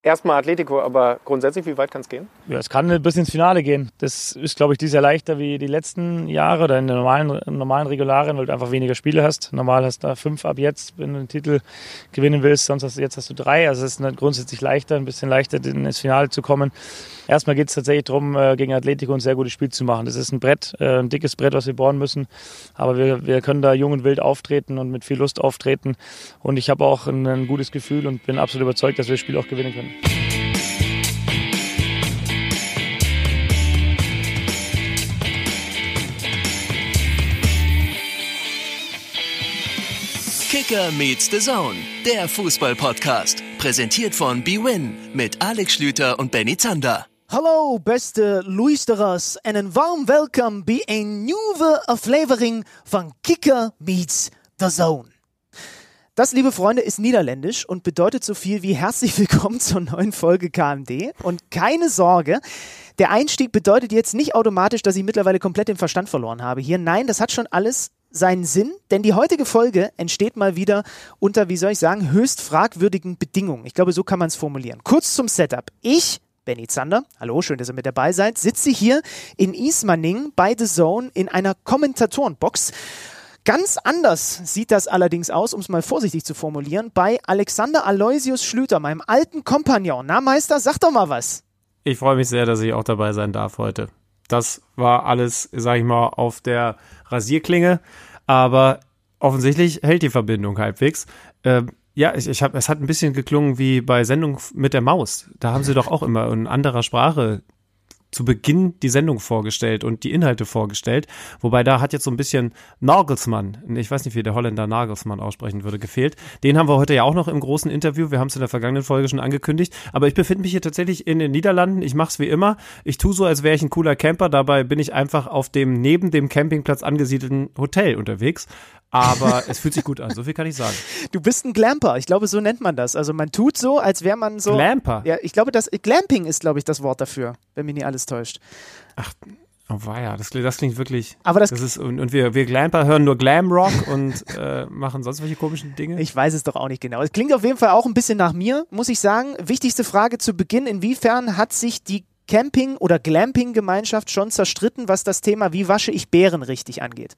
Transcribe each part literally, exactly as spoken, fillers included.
Erstmal Atletico, aber grundsätzlich, wie weit kann es gehen? Ja, es kann bis ins Finale gehen. Das ist, glaube ich, dieses Jahr leichter wie die letzten Jahre oder in den normalen, normalen Regularien, weil du einfach weniger Spiele hast. Normal hast du da fünf ab jetzt, wenn du den Titel gewinnen willst. Sonst hast du jetzt hast du drei. Also es ist grundsätzlich leichter, ein bisschen leichter ins Finale zu kommen. Erstmal geht es tatsächlich darum, gegen Atletico ein sehr gutes Spiel zu machen. Das ist ein Brett, ein dickes Brett, was wir bohren müssen. Aber wir, wir können da jung und wild auftreten und mit viel Lust auftreten. Und ich habe auch ein, ein gutes Gefühl und bin absolut überzeugt, dass wir das Spiel auch gewinnen können. Kicker meets the Zone, der Fußball-Podcast. Präsentiert von bwin mit Alex Schlüter und Benny Zander. Hallo beste luisterers en een warm welkom bij een nieuwe aflevering van Kicker meets the Zone. Das, liebe Freunde, ist niederländisch und bedeutet so viel wie herzlich willkommen zur neuen Folge K M D. Und keine Sorge, der Einstieg bedeutet jetzt nicht automatisch, dass ich mittlerweile komplett den Verstand verloren habe hier. Nein, das hat schon alles seinen Sinn, denn die heutige Folge entsteht mal wieder unter, wie soll ich sagen, höchst fragwürdigen Bedingungen. Ich glaube, so kann man es formulieren. Kurz zum Setup. Ich, Benny Zander, hallo, schön, dass ihr mit dabei seid, sitze hier in Ismaning bei The Zone in einer Kommentatorenbox. Ganz anders sieht das allerdings aus, um es mal vorsichtig zu formulieren, bei Alexander Aloysius Schlüter, meinem alten Kompagnon. Na, Meister, sag doch mal was. Ich freue mich sehr, dass ich auch dabei sein darf heute. Das war alles, sag ich mal, auf der Rasierklinge, aber offensichtlich hält die Verbindung halbwegs. Ähm, ja, ich, ich hab, es hat ein bisschen geklungen wie bei Sendung mit der Maus. Da haben sie doch auch immer in anderer Sprache zu Beginn die Sendung vorgestellt und die Inhalte vorgestellt. Wobei da hat jetzt so ein bisschen Nagelsmann, ich weiß nicht, wie der Holländer Nagelsmann aussprechen würde, gefehlt. Den haben wir heute ja auch noch im großen Interview. Wir haben es in der vergangenen Folge schon angekündigt. Aber ich befinde mich hier tatsächlich in den Niederlanden. Ich mache es wie immer. Ich tue so, als wäre ich ein cooler Camper. Dabei bin ich einfach auf dem neben dem Campingplatz angesiedelten Hotel unterwegs. Aber es fühlt sich gut an, so viel kann ich sagen. Du bist ein Glamper, ich glaube, so nennt man das. Also man tut so, als wäre man so... Glamper? Ja, ich glaube, das Glamping ist, glaube ich, das Wort dafür, wenn mich nicht alles täuscht. Ach, oh weia, das, das klingt wirklich... Aber das, das ist, und, und wir, wir Glamper hören nur Glamrock und äh, machen sonst welche komischen Dinge. Ich weiß es doch auch nicht genau. Es klingt auf jeden Fall auch ein bisschen nach mir, muss ich sagen. Wichtigste Frage zu Beginn, inwiefern hat sich die Camping- oder Glamping-Gemeinschaft schon zerstritten, was das Thema "Wie wasche ich Bären" richtig angeht?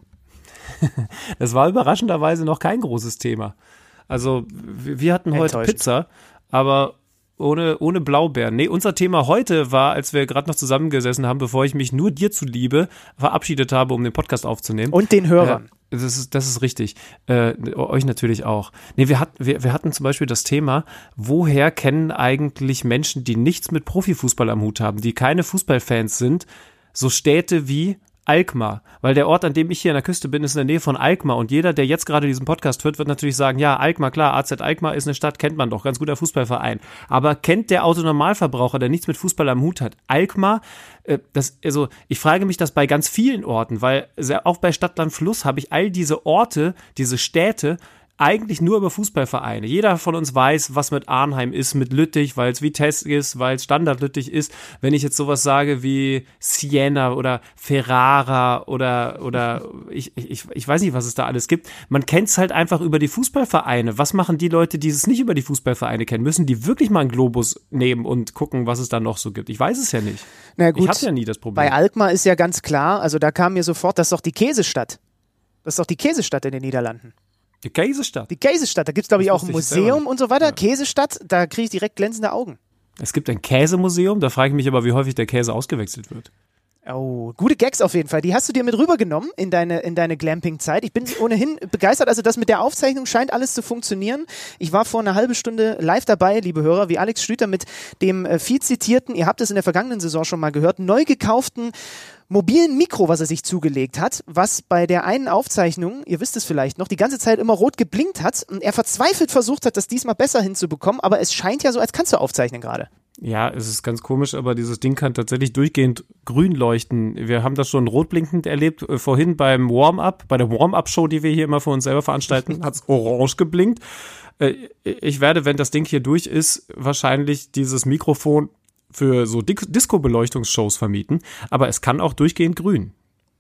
Das war überraschenderweise noch kein großes Thema. Also wir hatten heute Pizza, aber ohne, ohne Blaubeeren. Nee, unser Thema heute war, als wir gerade noch zusammengesessen haben, bevor ich mich nur dir zuliebe verabschiedet habe, um den Podcast aufzunehmen. Und den Hörern. Äh, das ist, das ist richtig. Äh, euch natürlich auch. Nee, wir, hat, wir, wir hatten zum Beispiel das Thema, woher kennen eigentlich Menschen, die nichts mit Profifußball am Hut haben, die keine Fußballfans sind, so Städte wie Alkmaar, weil der Ort, an dem ich hier an der Küste bin, ist in der Nähe von Alkmaar und jeder, der jetzt gerade diesen Podcast hört, wird natürlich sagen, ja, Alkmaar, klar, A Z Alkmaar ist eine Stadt, kennt man doch, ganz guter Fußballverein, aber kennt der Autonormalverbraucher, der nichts mit Fußball am Hut hat, Alkmaar, äh, das, also ich frage mich das bei ganz vielen Orten, weil auch bei Stadt, Land, Fluss habe ich all diese Orte, diese Städte, eigentlich nur über Fußballvereine. Jeder von uns weiß, was mit Arnheim ist, mit Lüttich, weil es Vitesse ist, weil es Standard Lüttich ist. Wenn ich jetzt sowas sage wie Siena oder Ferrara oder oder ich, ich, ich weiß nicht, was es da alles gibt. Man kennt es halt einfach über die Fußballvereine. Was machen die Leute, die es nicht über die Fußballvereine kennen? Müssen die wirklich mal einen Globus nehmen und gucken, was es da noch so gibt? Ich weiß es ja nicht. Na gut, ich hatte ja nie das Problem. Bei Alkmaar ist ja ganz klar, also da kam mir sofort, das ist doch die Käsestadt. Das ist doch die Käsestadt in den Niederlanden. Die Käsestadt. Die Käsestadt, da gibt es, glaube ich, auch ein Museum und so weiter. Ja. Käsestadt, da kriege ich direkt glänzende Augen. Es gibt ein Käsemuseum, da frage ich mich aber, wie häufig der Käse ausgewechselt wird. Oh, gute Gags auf jeden Fall. Die hast du dir mit rübergenommen in deine, in deine Glamping-Zeit. Ich bin ohnehin begeistert. Also das mit der Aufzeichnung scheint alles zu funktionieren. Ich war vor einer halben Stunde live dabei, liebe Hörer, wie Alex Schlüter mit dem äh, viel zitierten, ihr habt es in der vergangenen Saison schon mal gehört, neu gekauften mobilen Mikro, was er sich zugelegt hat, was bei der einen Aufzeichnung, ihr wisst es vielleicht noch, die ganze Zeit immer rot geblinkt hat und er verzweifelt versucht hat, das diesmal besser hinzubekommen, aber es scheint ja so, als kannst du aufzeichnen gerade. Ja, es ist ganz komisch, aber dieses Ding kann tatsächlich durchgehend grün leuchten. Wir haben das schon rotblinkend erlebt. Äh, vorhin beim Warm-Up, bei der Warm-Up-Show, die wir hier immer für uns selber veranstalten, hat es orange geblinkt. Äh, ich werde, wenn das Ding hier durch ist, wahrscheinlich dieses Mikrofon für so Disco-Beleuchtungsshows vermieten, aber es kann auch durchgehend grün.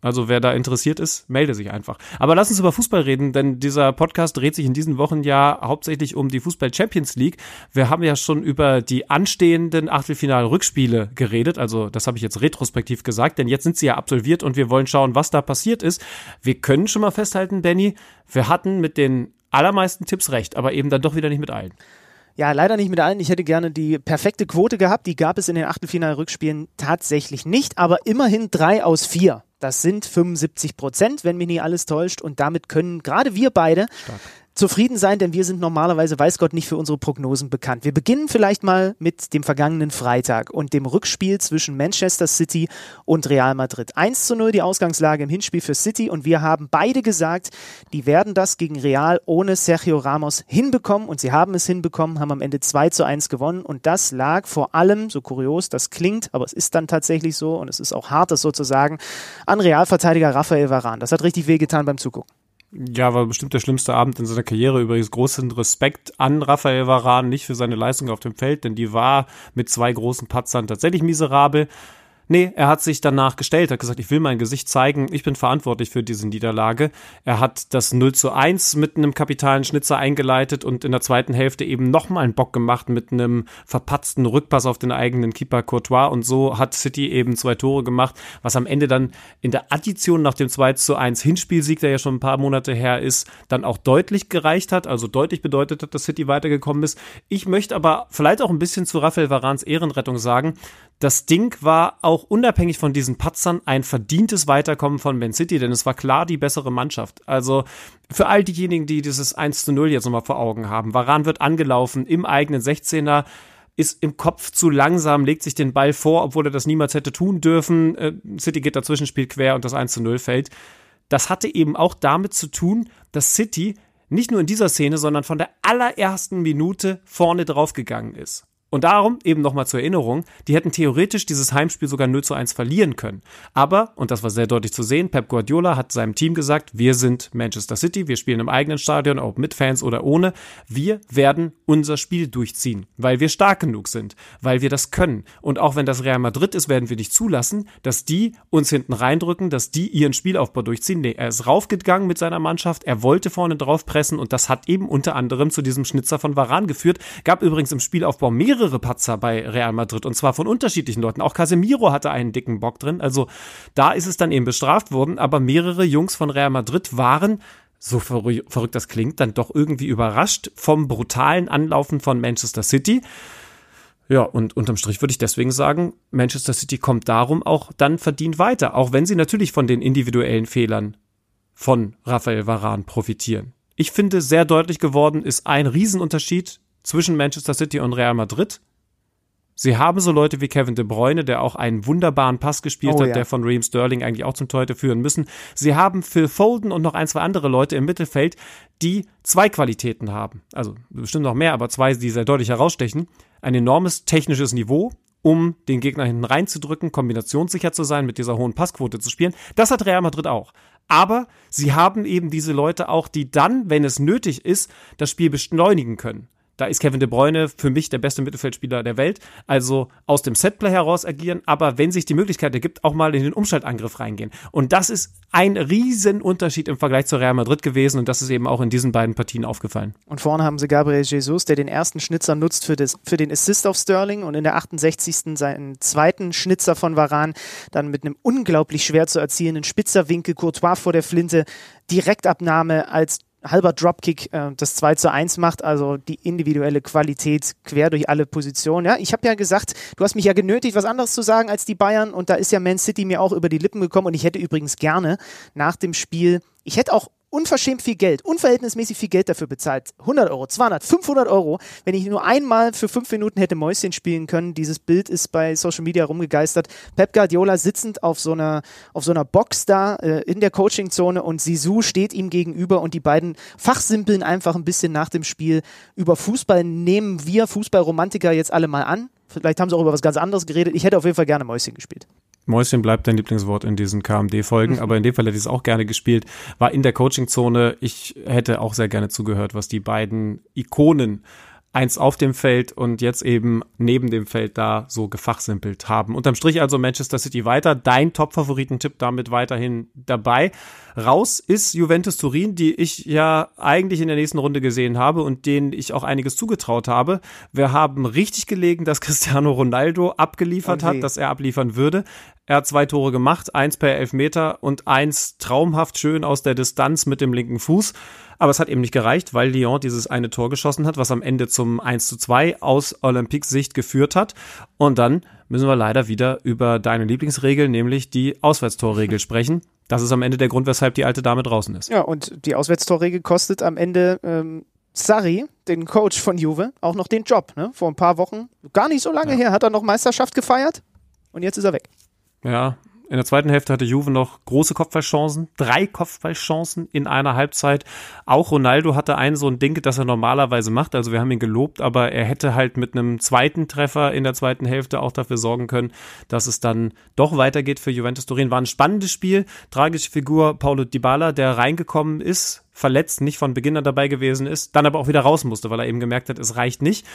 Also wer da interessiert ist, melde sich einfach. Aber lass uns über Fußball reden, denn dieser Podcast dreht sich in diesen Wochen ja hauptsächlich um die Fußball-Champions League. Wir haben ja schon über die anstehenden Achtelfinal-Rückspiele geredet, also das habe ich jetzt retrospektiv gesagt, denn jetzt sind sie ja absolviert und wir wollen schauen, was da passiert ist. Wir können schon mal festhalten, Benny, wir hatten mit den allermeisten Tipps recht, aber eben dann doch wieder nicht mit allen. Ja, leider nicht mit allen. Ich hätte gerne die perfekte Quote gehabt. Die gab es in den Achtelfinal-Rückspielen tatsächlich nicht, aber immerhin drei aus vier. Das sind fünfundsiebzig Prozent, wenn mich nicht alles täuscht. Und damit können gerade wir beide Stark. zufrieden sein, denn wir sind normalerweise, weiß Gott, nicht für unsere Prognosen bekannt. Wir beginnen vielleicht mal mit dem vergangenen Freitag und dem Rückspiel zwischen Manchester City und Real Madrid. eins zu null die Ausgangslage im Hinspiel für City und wir haben beide gesagt, die werden das gegen Real ohne Sergio Ramos hinbekommen und sie haben es hinbekommen, haben am Ende zwei zu eins gewonnen und das lag vor allem, so kurios das klingt, aber es ist dann tatsächlich so und es ist auch hart, das so zu sagen, an Realverteidiger Raphael Varane. Das hat richtig wehgetan beim Zugucken. Ja, war bestimmt der schlimmste Abend in seiner Karriere. Übrigens großen Respekt an Raphael Varane, nicht für seine Leistung auf dem Feld, denn die war mit zwei großen Patzern tatsächlich miserabel. Nee, er hat sich danach gestellt, hat gesagt, ich will mein Gesicht zeigen, ich bin verantwortlich für diese Niederlage. Er hat das null zu eins mit einem kapitalen Schnitzer eingeleitet und in der zweiten Hälfte eben nochmal einen Bock gemacht mit einem verpatzten Rückpass auf den eigenen Keeper Courtois und so hat City eben zwei Tore gemacht, was am Ende dann in der Addition nach dem zwei zu eins Hinspielsieg, der ja schon ein paar Monate her ist, dann auch deutlich gereicht hat, also deutlich bedeutet hat, dass City weitergekommen ist. Ich möchte aber vielleicht auch ein bisschen zu Raphael Varanes Ehrenrettung sagen, das Ding war auch unabhängig von diesen Patzern ein verdientes Weiterkommen von Man City, denn es war klar die bessere Mannschaft. Also für all diejenigen, die dieses eins zu null jetzt nochmal vor Augen haben. Varane wird angelaufen im eigenen sechzehner, ist im Kopf zu langsam, legt sich den Ball vor, obwohl er das niemals hätte tun dürfen. Äh, City geht dazwischen, spielt quer und das eins zu null fällt. Das hatte eben auch damit zu tun, dass City nicht nur in dieser Szene, sondern von der allerersten Minute vorne draufgegangen ist. Und darum, eben nochmal zur Erinnerung, die hätten theoretisch dieses Heimspiel sogar null zu eins verlieren können. Aber, und das war sehr deutlich zu sehen, Pep Guardiola hat seinem Team gesagt, wir sind Manchester City, wir spielen im eigenen Stadion, ob mit Fans oder ohne. Wir werden unser Spiel durchziehen, weil wir stark genug sind, weil wir das können. Und auch wenn das Real Madrid ist, werden wir nicht zulassen, dass die uns hinten reindrücken, dass die ihren Spielaufbau durchziehen. Nee, er ist raufgegangen mit seiner Mannschaft, er wollte vorne drauf pressen und das hat eben unter anderem zu diesem Schnitzer von Varane geführt. Gab übrigens im Spielaufbau mehrere Patzer bei Real Madrid und zwar von unterschiedlichen Leuten. Auch Casemiro hatte einen dicken Bock drin. Also da ist es dann eben bestraft worden, aber mehrere Jungs von Real Madrid waren, so verrü- verrückt das klingt, dann doch irgendwie überrascht vom brutalen Anlaufen von Manchester City. Ja, und unterm Strich würde ich deswegen sagen, Manchester City kommt darum auch dann verdient weiter, auch wenn sie natürlich von den individuellen Fehlern von Raphael Varane profitieren. Ich finde, sehr deutlich geworden ist ein Riesenunterschied zwischen Manchester City und Real Madrid. Sie haben so Leute wie Kevin De Bruyne, der auch einen wunderbaren Pass gespielt oh, hat, ja. der von Raheem Sterling eigentlich auch zum Tor hätte führen müssen. Sie haben Phil Foden und noch ein, zwei andere Leute im Mittelfeld, die zwei Qualitäten haben. Also bestimmt noch mehr, aber zwei, die sehr deutlich herausstechen. Ein enormes technisches Niveau, um den Gegner hinten reinzudrücken, kombinationssicher zu sein, mit dieser hohen Passquote zu spielen. Das hat Real Madrid auch. Aber sie haben eben diese Leute auch, die dann, wenn es nötig ist, das Spiel beschleunigen können. Da ist Kevin De Bruyne für mich der beste Mittelfeldspieler der Welt. Also aus dem Setplay heraus agieren, aber wenn sich die Möglichkeit ergibt, auch mal in den Umschaltangriff reingehen. Und das ist ein Riesenunterschied im Vergleich zu Real Madrid gewesen und das ist eben auch in diesen beiden Partien aufgefallen. Und vorne haben sie Gabriel Jesus, der den ersten Schnitzer nutzt für, das, für den Assist auf Sterling und in der achtundsechzigsten seinen zweiten Schnitzer von Varane, dann mit einem unglaublich schwer zu erzielenden Spitzerwinkel, Courtois vor der Flinte, Direktabnahme als halber Dropkick äh, das zwei zu eins macht, also die individuelle Qualität quer durch alle Positionen. Ja, ich habe ja gesagt, du hast mich ja genötigt, was anderes zu sagen als die Bayern und da ist ja Man City mir auch über die Lippen gekommen und ich hätte übrigens gerne nach dem Spiel, ich hätte auch unverschämt viel Geld, unverhältnismäßig viel Geld dafür bezahlt. hundert Euro, zweihundert, fünfhundert Euro, wenn ich nur einmal für fünf Minuten hätte Mäuschen spielen können. Dieses Bild ist bei Social Media rumgegeistert. Pep Guardiola sitzend auf so einer, auf so einer Box da äh, in der Coachingzone und Zizou steht ihm gegenüber und die beiden fachsimpeln einfach ein bisschen nach dem Spiel über Fußball. Nehmen wir Fußballromantiker jetzt alle mal an. Vielleicht haben sie auch über was ganz anderes geredet. Ich hätte auf jeden Fall gerne Mäuschen gespielt. Mäuschen bleibt dein Lieblingswort in diesen K M D-Folgen, mhm. aber in dem Fall hätte ich es auch gerne gespielt. War in der Coachingzone. Ich hätte auch sehr gerne zugehört, was die beiden Ikonen eins auf dem Feld und jetzt eben neben dem Feld da so gefachsimpelt haben. Unterm Strich also Manchester City weiter, dein Top-Favoritentipp damit weiterhin dabei. Raus ist Juventus Turin, die ich ja eigentlich in der nächsten Runde gesehen habe und denen ich auch einiges zugetraut habe. Wir haben richtig gelegen, dass Cristiano Ronaldo abgeliefert Okay. hat, dass er abliefern würde. Er hat zwei Tore gemacht, eins per Elfmeter und eins traumhaft schön aus der Distanz mit dem linken Fuß. Aber es hat eben nicht gereicht, weil Lyon dieses eine Tor geschossen hat, was am Ende zum eins zu zwei aus Olympiques Sicht geführt hat. Und dann müssen wir leider wieder über deine Lieblingsregel, nämlich die Auswärtstorregel sprechen. Das ist am Ende der Grund, weshalb die alte Dame draußen ist. Ja, und die Auswärtstorregel kostet am Ende ähm, Sarri, den Coach von Juve, auch noch den Job. Ne? Vor ein paar Wochen, gar nicht so lange Ja. her, hat er noch Meisterschaft gefeiert und jetzt ist er weg. Ja, in der zweiten Hälfte hatte Juve noch große Kopfballchancen, drei Kopfballchancen in einer Halbzeit. Auch Ronaldo hatte einen so ein Ding, das er normalerweise macht. Also wir haben ihn gelobt, aber er hätte halt mit einem zweiten Treffer in der zweiten Hälfte auch dafür sorgen können, dass es dann doch weitergeht für Juventus Turin. War ein spannendes Spiel, tragische Figur Paulo Dybala, der reingekommen ist, verletzt, nicht von Beginn an dabei gewesen ist, dann aber auch wieder raus musste, weil er eben gemerkt hat, es reicht nicht.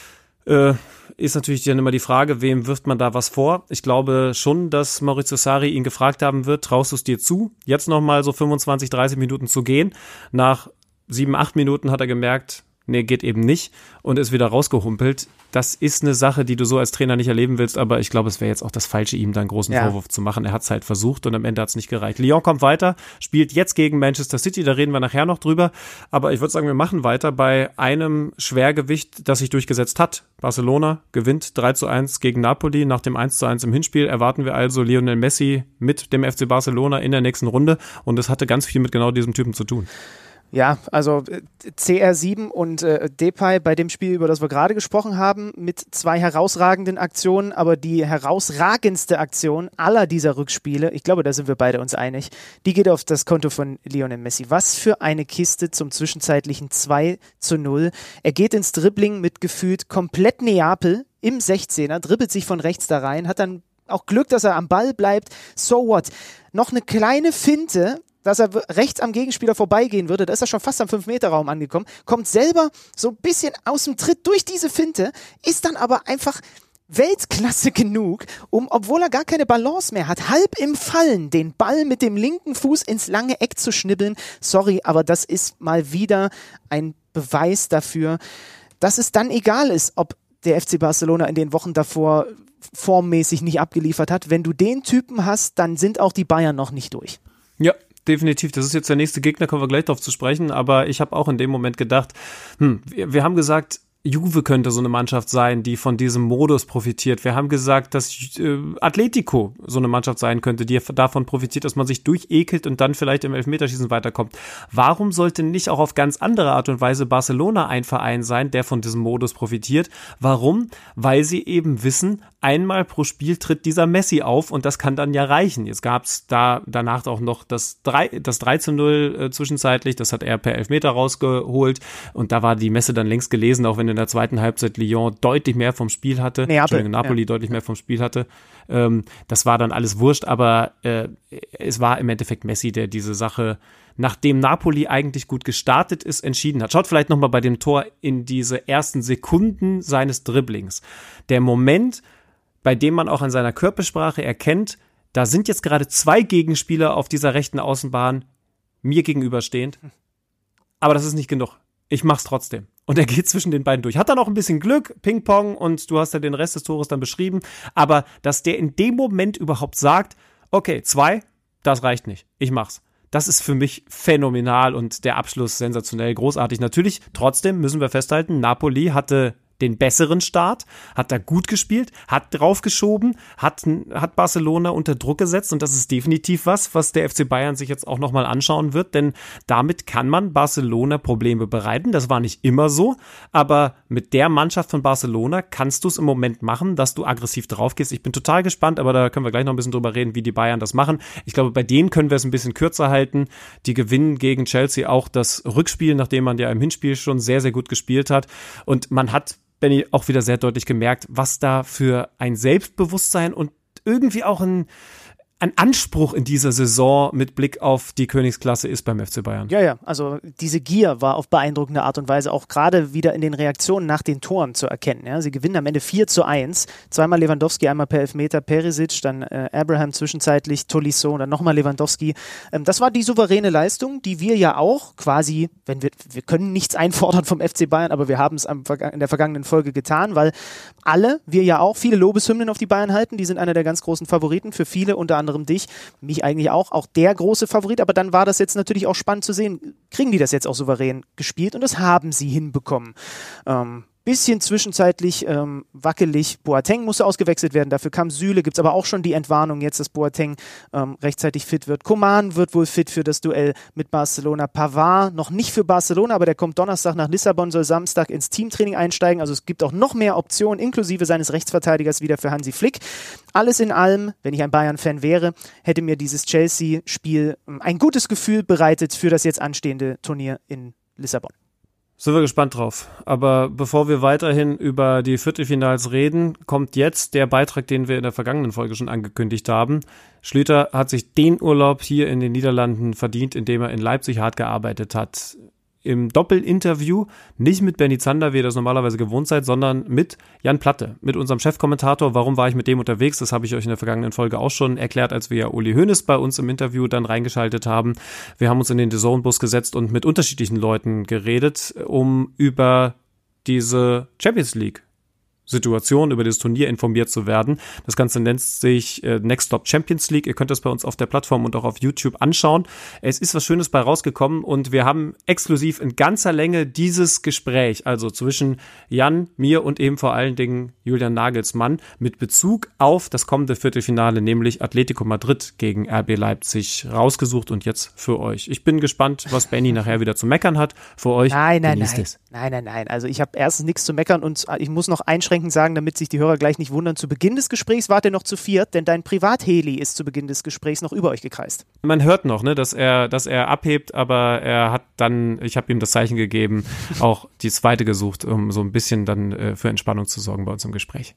Äh, ist natürlich dann immer die Frage, wem wirft man da was vor? Ich glaube schon, dass Maurizio Sarri ihn gefragt haben wird, traust du es dir zu, jetzt nochmal so fünfundzwanzig, dreißig Minuten zu gehen? Nach sieben, acht Minuten hat er gemerkt, nee, geht eben nicht und ist wieder rausgehumpelt. Das ist eine Sache, die du so als Trainer nicht erleben willst, aber ich glaube, es wäre jetzt auch das Falsche, ihm da einen großen Ja. Vorwurf zu machen. Er hat es halt versucht und am Ende hat es nicht gereicht. Lyon kommt weiter, spielt jetzt gegen Manchester City, da reden wir nachher noch drüber, aber ich würde sagen, wir machen weiter bei einem Schwergewicht, das sich durchgesetzt hat. Barcelona gewinnt drei zu eins gegen Napoli. Nach dem eins zu eins im Hinspiel erwarten wir also Lionel Messi mit dem F C Barcelona in der nächsten Runde und es hatte ganz viel mit genau diesem Typen zu tun. Ja, also äh, C R sieben und äh, Depay bei dem Spiel, über das wir gerade gesprochen haben, mit zwei herausragenden Aktionen, aber die herausragendste Aktion aller dieser Rückspiele, ich glaube, da sind wir beide uns einig, die geht auf das Konto von Lionel Messi. Was für eine Kiste zum zwischenzeitlichen zwei zu null. Er geht ins Dribbling mit gefühlt komplett Neapel im sechzehner, dribbelt sich von rechts da rein, hat dann auch Glück, dass er am Ball bleibt. So what? Noch eine kleine Finte, dass er rechts am Gegenspieler vorbeigehen würde, da ist er schon fast am fünf Meter Raum angekommen, kommt selber so ein bisschen aus dem Tritt durch diese Finte, ist dann aber einfach Weltklasse genug, um, obwohl er gar keine Balance mehr hat, halb im Fallen den Ball mit dem linken Fuß ins lange Eck zu schnibbeln. Sorry, aber das ist mal wieder ein Beweis dafür, dass es dann egal ist, ob der F C Barcelona in den Wochen davor formmäßig nicht abgeliefert hat. Wenn du den Typen hast, dann sind auch die Bayern noch nicht durch. Ja, definitiv. Das ist jetzt der nächste Gegner, kommen wir gleich drauf zu sprechen, aber ich habe auch in dem Moment gedacht, hm, wir, wir haben gesagt, Juve könnte so eine Mannschaft sein, die von diesem Modus profitiert. Wir haben gesagt, dass äh, Atletico so eine Mannschaft sein könnte, die davon profitiert, dass man sich durchekelt und dann vielleicht im Elfmeterschießen weiterkommt. Warum sollte nicht auch auf ganz andere Art und Weise Barcelona ein Verein sein, der von diesem Modus profitiert? Warum? Weil sie eben wissen, einmal pro Spiel tritt dieser Messi auf und das kann dann ja reichen. Jetzt gab es da danach auch noch das drei zu null äh, zwischenzeitlich, das hat er per Elfmeter rausgeholt und da war die Messe dann längst gelesen, auch wenn in der zweiten Halbzeit Lyon deutlich mehr vom Spiel hatte, Neapel, Napoli ja. deutlich mehr vom Spiel hatte. Ähm, das war dann alles wurscht, aber äh, es war im Endeffekt Messi, der diese Sache, nachdem Napoli eigentlich gut gestartet ist, entschieden hat. Schaut vielleicht nochmal bei dem Tor in diese ersten Sekunden seines Dribblings. Der Moment, bei dem man auch an seiner Körpersprache erkennt, da sind jetzt gerade zwei Gegenspieler auf dieser rechten Außenbahn mir gegenüberstehend. Aber das ist nicht genug. Ich mach's trotzdem. Und er geht zwischen den beiden durch. Hat dann auch ein bisschen Glück, Ping-Pong, und du hast ja den Rest des Tores dann beschrieben. Aber dass der in dem Moment überhaupt sagt, okay, zwei, das reicht nicht. Ich mach's. Das ist für mich phänomenal und der Abschluss sensationell, großartig. Natürlich, trotzdem müssen wir festhalten, Napoli hatte den besseren Start, hat da gut gespielt, hat draufgeschoben, hat, hat Barcelona unter Druck gesetzt und das ist definitiv was, was der F C Bayern sich jetzt auch nochmal anschauen wird, denn damit kann man Barcelona Probleme bereiten. Das war nicht immer so, aber mit der Mannschaft von Barcelona kannst du es im Moment machen, dass du aggressiv draufgehst. Ich bin total gespannt, aber da können wir gleich noch ein bisschen drüber reden, wie die Bayern das machen. Ich glaube, bei denen können wir es ein bisschen kürzer halten. Die gewinnen gegen Chelsea auch das Rückspiel, nachdem man ja im Hinspiel schon sehr, sehr gut gespielt hat und man hat Benny auch wieder sehr deutlich gemerkt, was da für ein Selbstbewusstsein und irgendwie auch ein, ein Anspruch in dieser Saison mit Blick auf die Königsklasse ist beim F C Bayern. Ja, ja, also diese Gier war auf beeindruckende Art und Weise auch gerade wieder in den Reaktionen nach den Toren zu erkennen. Ja. Sie gewinnen am Ende vier zu eins, zweimal Lewandowski, einmal per Elfmeter, Perisic, dann äh, Abraham zwischenzeitlich, Tolisso und dann nochmal Lewandowski. Ähm, das war die souveräne Leistung, die wir ja auch quasi, wenn wir, wir können nichts einfordern vom F C Bayern, aber wir haben es am, in der vergangenen Folge getan, weil alle, wir ja auch, viele Lobeshymnen auf die Bayern halten, die sind einer der ganz großen Favoriten für viele, unter anderem dich, mich eigentlich auch, auch der große Favorit, aber dann war das jetzt natürlich auch spannend zu sehen, kriegen die das jetzt auch souverän gespielt und das haben sie hinbekommen. Ähm, bisschen zwischenzeitlich ähm, wackelig, Boateng musste ausgewechselt werden, dafür kam Süle, gibt es aber auch schon die Entwarnung jetzt, dass Boateng ähm, rechtzeitig fit wird. Coman wird wohl fit für das Duell mit Barcelona. Pavard noch nicht für Barcelona, aber der kommt Donnerstag nach Lissabon, soll Samstag ins Teamtraining einsteigen, also es gibt auch noch mehr Optionen, inklusive seines Rechtsverteidigers wieder für Hansi Flick. Alles in allem, wenn ich ein Bayern-Fan wäre, hätte mir dieses Chelsea-Spiel ein gutes Gefühl bereitet für das jetzt anstehende Turnier in Lissabon. Sind wir gespannt drauf. Aber bevor wir weiterhin über die Viertelfinals reden, kommt jetzt der Beitrag, den wir in der vergangenen Folge schon angekündigt haben. Schlüter hat sich den Urlaub hier in den Niederlanden verdient, indem er in Leipzig hart gearbeitet hat. Im Doppelinterview, nicht mit Benny Zander, wie ihr das normalerweise gewohnt seid, sondern mit Jan Platte, mit unserem Chefkommentator. Warum war ich mit dem unterwegs? Das habe ich euch in der vergangenen Folge auch schon erklärt, als wir ja Uli Hoeneß bei uns im Interview dann reingeschaltet haben. Wir haben uns in den D A Z N-Bus gesetzt und mit unterschiedlichen Leuten geredet, um über diese Champions League Situation, über das Turnier informiert zu werden. Das Ganze nennt sich äh, Next Stop Champions League. Ihr könnt das bei uns auf der Plattform und auch auf YouTube anschauen. Es ist was Schönes bei rausgekommen und wir haben exklusiv in ganzer Länge dieses Gespräch, also zwischen Jan, mir und eben vor allen Dingen Julian Nagelsmann, mit Bezug auf das kommende Viertelfinale, nämlich Atletico Madrid gegen R B Leipzig, rausgesucht und jetzt für euch. Ich bin gespannt, was Benny nachher wieder zu meckern hat. Für euch. Nein, nein, nein. Es. Nein, nein, nein. Also ich habe erstens nichts zu meckern und ich muss noch einschränken sagen, damit sich die Hörer gleich nicht wundern, zu Beginn des Gesprächs wart ihr noch zu viert, denn dein Privatheli ist zu Beginn des Gesprächs noch über euch gekreist. Man hört noch, ne, dass er, dass er abhebt, aber er hat dann, ich habe ihm das Zeichen gegeben, auch die zweite gesucht, um so ein bisschen dann äh, für Entspannung zu sorgen bei uns im Gespräch.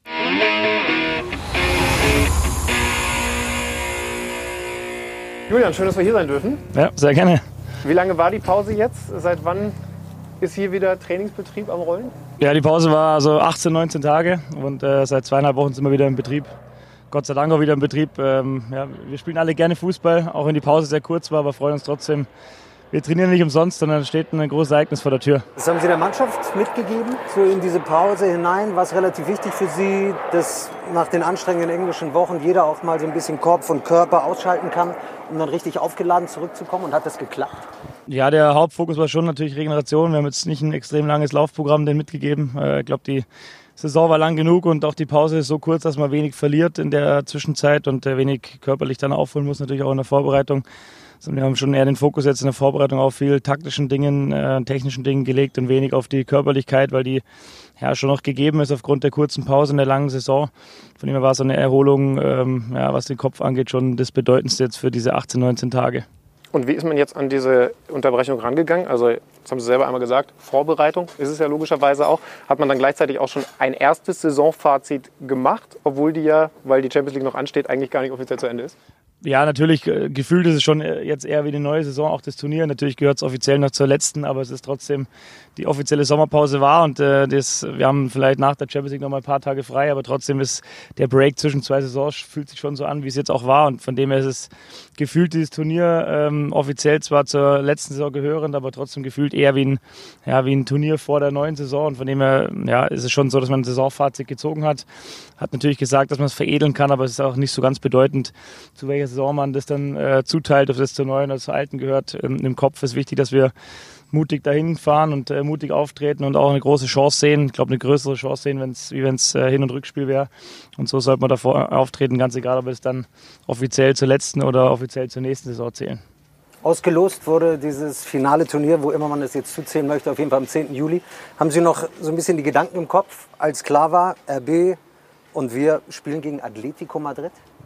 Julian, schön, dass wir hier sein dürfen. Ja, sehr gerne. Wie lange war die Pause jetzt? Seit wann ist hier wieder Trainingsbetrieb am Rollen? Ja, die Pause war so achtzehn, neunzehn Tage und äh, seit zweieinhalb Wochen sind wir wieder im Betrieb. Gott sei Dank auch wieder im Betrieb. Ähm, ja, wir spielen alle gerne Fußball, auch wenn die Pause sehr kurz war, aber freuen uns trotzdem. Wir trainieren nicht umsonst, sondern es steht ein großes Ereignis vor der Tür. Was haben Sie der Mannschaft mitgegeben, so in diese Pause hinein? War es relativ wichtig für Sie, dass nach den anstrengenden englischen Wochen jeder auch mal so ein bisschen Kopf und Körper ausschalten kann, um dann richtig aufgeladen zurückzukommen? Und hat das geklappt? Ja, der Hauptfokus war schon natürlich Regeneration. Wir haben jetzt nicht ein extrem langes Laufprogramm denen mitgegeben. Ich glaube, die Saison war lang genug und auch die Pause ist so kurz, dass man wenig verliert in der Zwischenzeit und wenig körperlich dann aufholen muss, natürlich auch in der Vorbereitung. Also wir haben schon eher den Fokus jetzt in der Vorbereitung auf viel taktischen Dingen, äh, technischen Dingen gelegt und wenig auf die Körperlichkeit, weil die ja schon noch gegeben ist aufgrund der kurzen Pause in der langen Saison. Von dem her war so eine Erholung, ähm, ja, was den Kopf angeht, schon das Bedeutendste jetzt für diese achtzehn, neunzehn Tage. Und wie ist man jetzt an diese Unterbrechung rangegangen? Also, das haben Sie selber einmal gesagt, Vorbereitung ist es ja logischerweise auch. Hat man dann gleichzeitig auch schon ein erstes Saisonfazit gemacht, obwohl die ja, weil die Champions League noch ansteht, eigentlich gar nicht offiziell zu Ende ist? Ja, natürlich, äh, gefühlt ist es schon jetzt eher wie eine neue Saison, auch das Turnier. Natürlich gehört es offiziell noch zur letzten, aber es ist trotzdem die offizielle Sommerpause war und äh, das, wir haben vielleicht nach der Champions League noch mal ein paar Tage frei, aber trotzdem ist der Break zwischen zwei Saisons, fühlt sich schon so an, wie es jetzt auch war und von dem her ist es gefühlt dieses Turnier ähm, offiziell zwar zur letzten Saison gehörend, aber trotzdem gefühlt eher wie ein, ja, wie ein Turnier vor der neuen Saison und von dem her ja, ist es schon so, dass man ein Saisonfazit gezogen hat. Hat natürlich gesagt, dass man es veredeln kann, aber es ist auch nicht so ganz bedeutend, zu welcher Saison man das dann äh, zuteilt, ob das zur neuen oder zur alten gehört. Ähm, Im Kopf ist wichtig, dass wir mutig dahin fahren und äh, mutig auftreten und auch eine große Chance sehen. Ich glaube, eine größere Chance sehen, wenn's, wie wenn es äh, Hin- und Rückspiel wäre. Und so sollte man davor auftreten, ganz egal, ob wir es dann offiziell zur letzten oder offiziell zur nächsten Saison zählen. Ausgelost wurde dieses finale Turnier, wo immer man es jetzt zuzählen möchte, auf jeden Fall am zehnten Juli. Haben Sie noch so ein bisschen die Gedanken im Kopf, als klar war, R B und wir spielen gegen Atletico Madrid?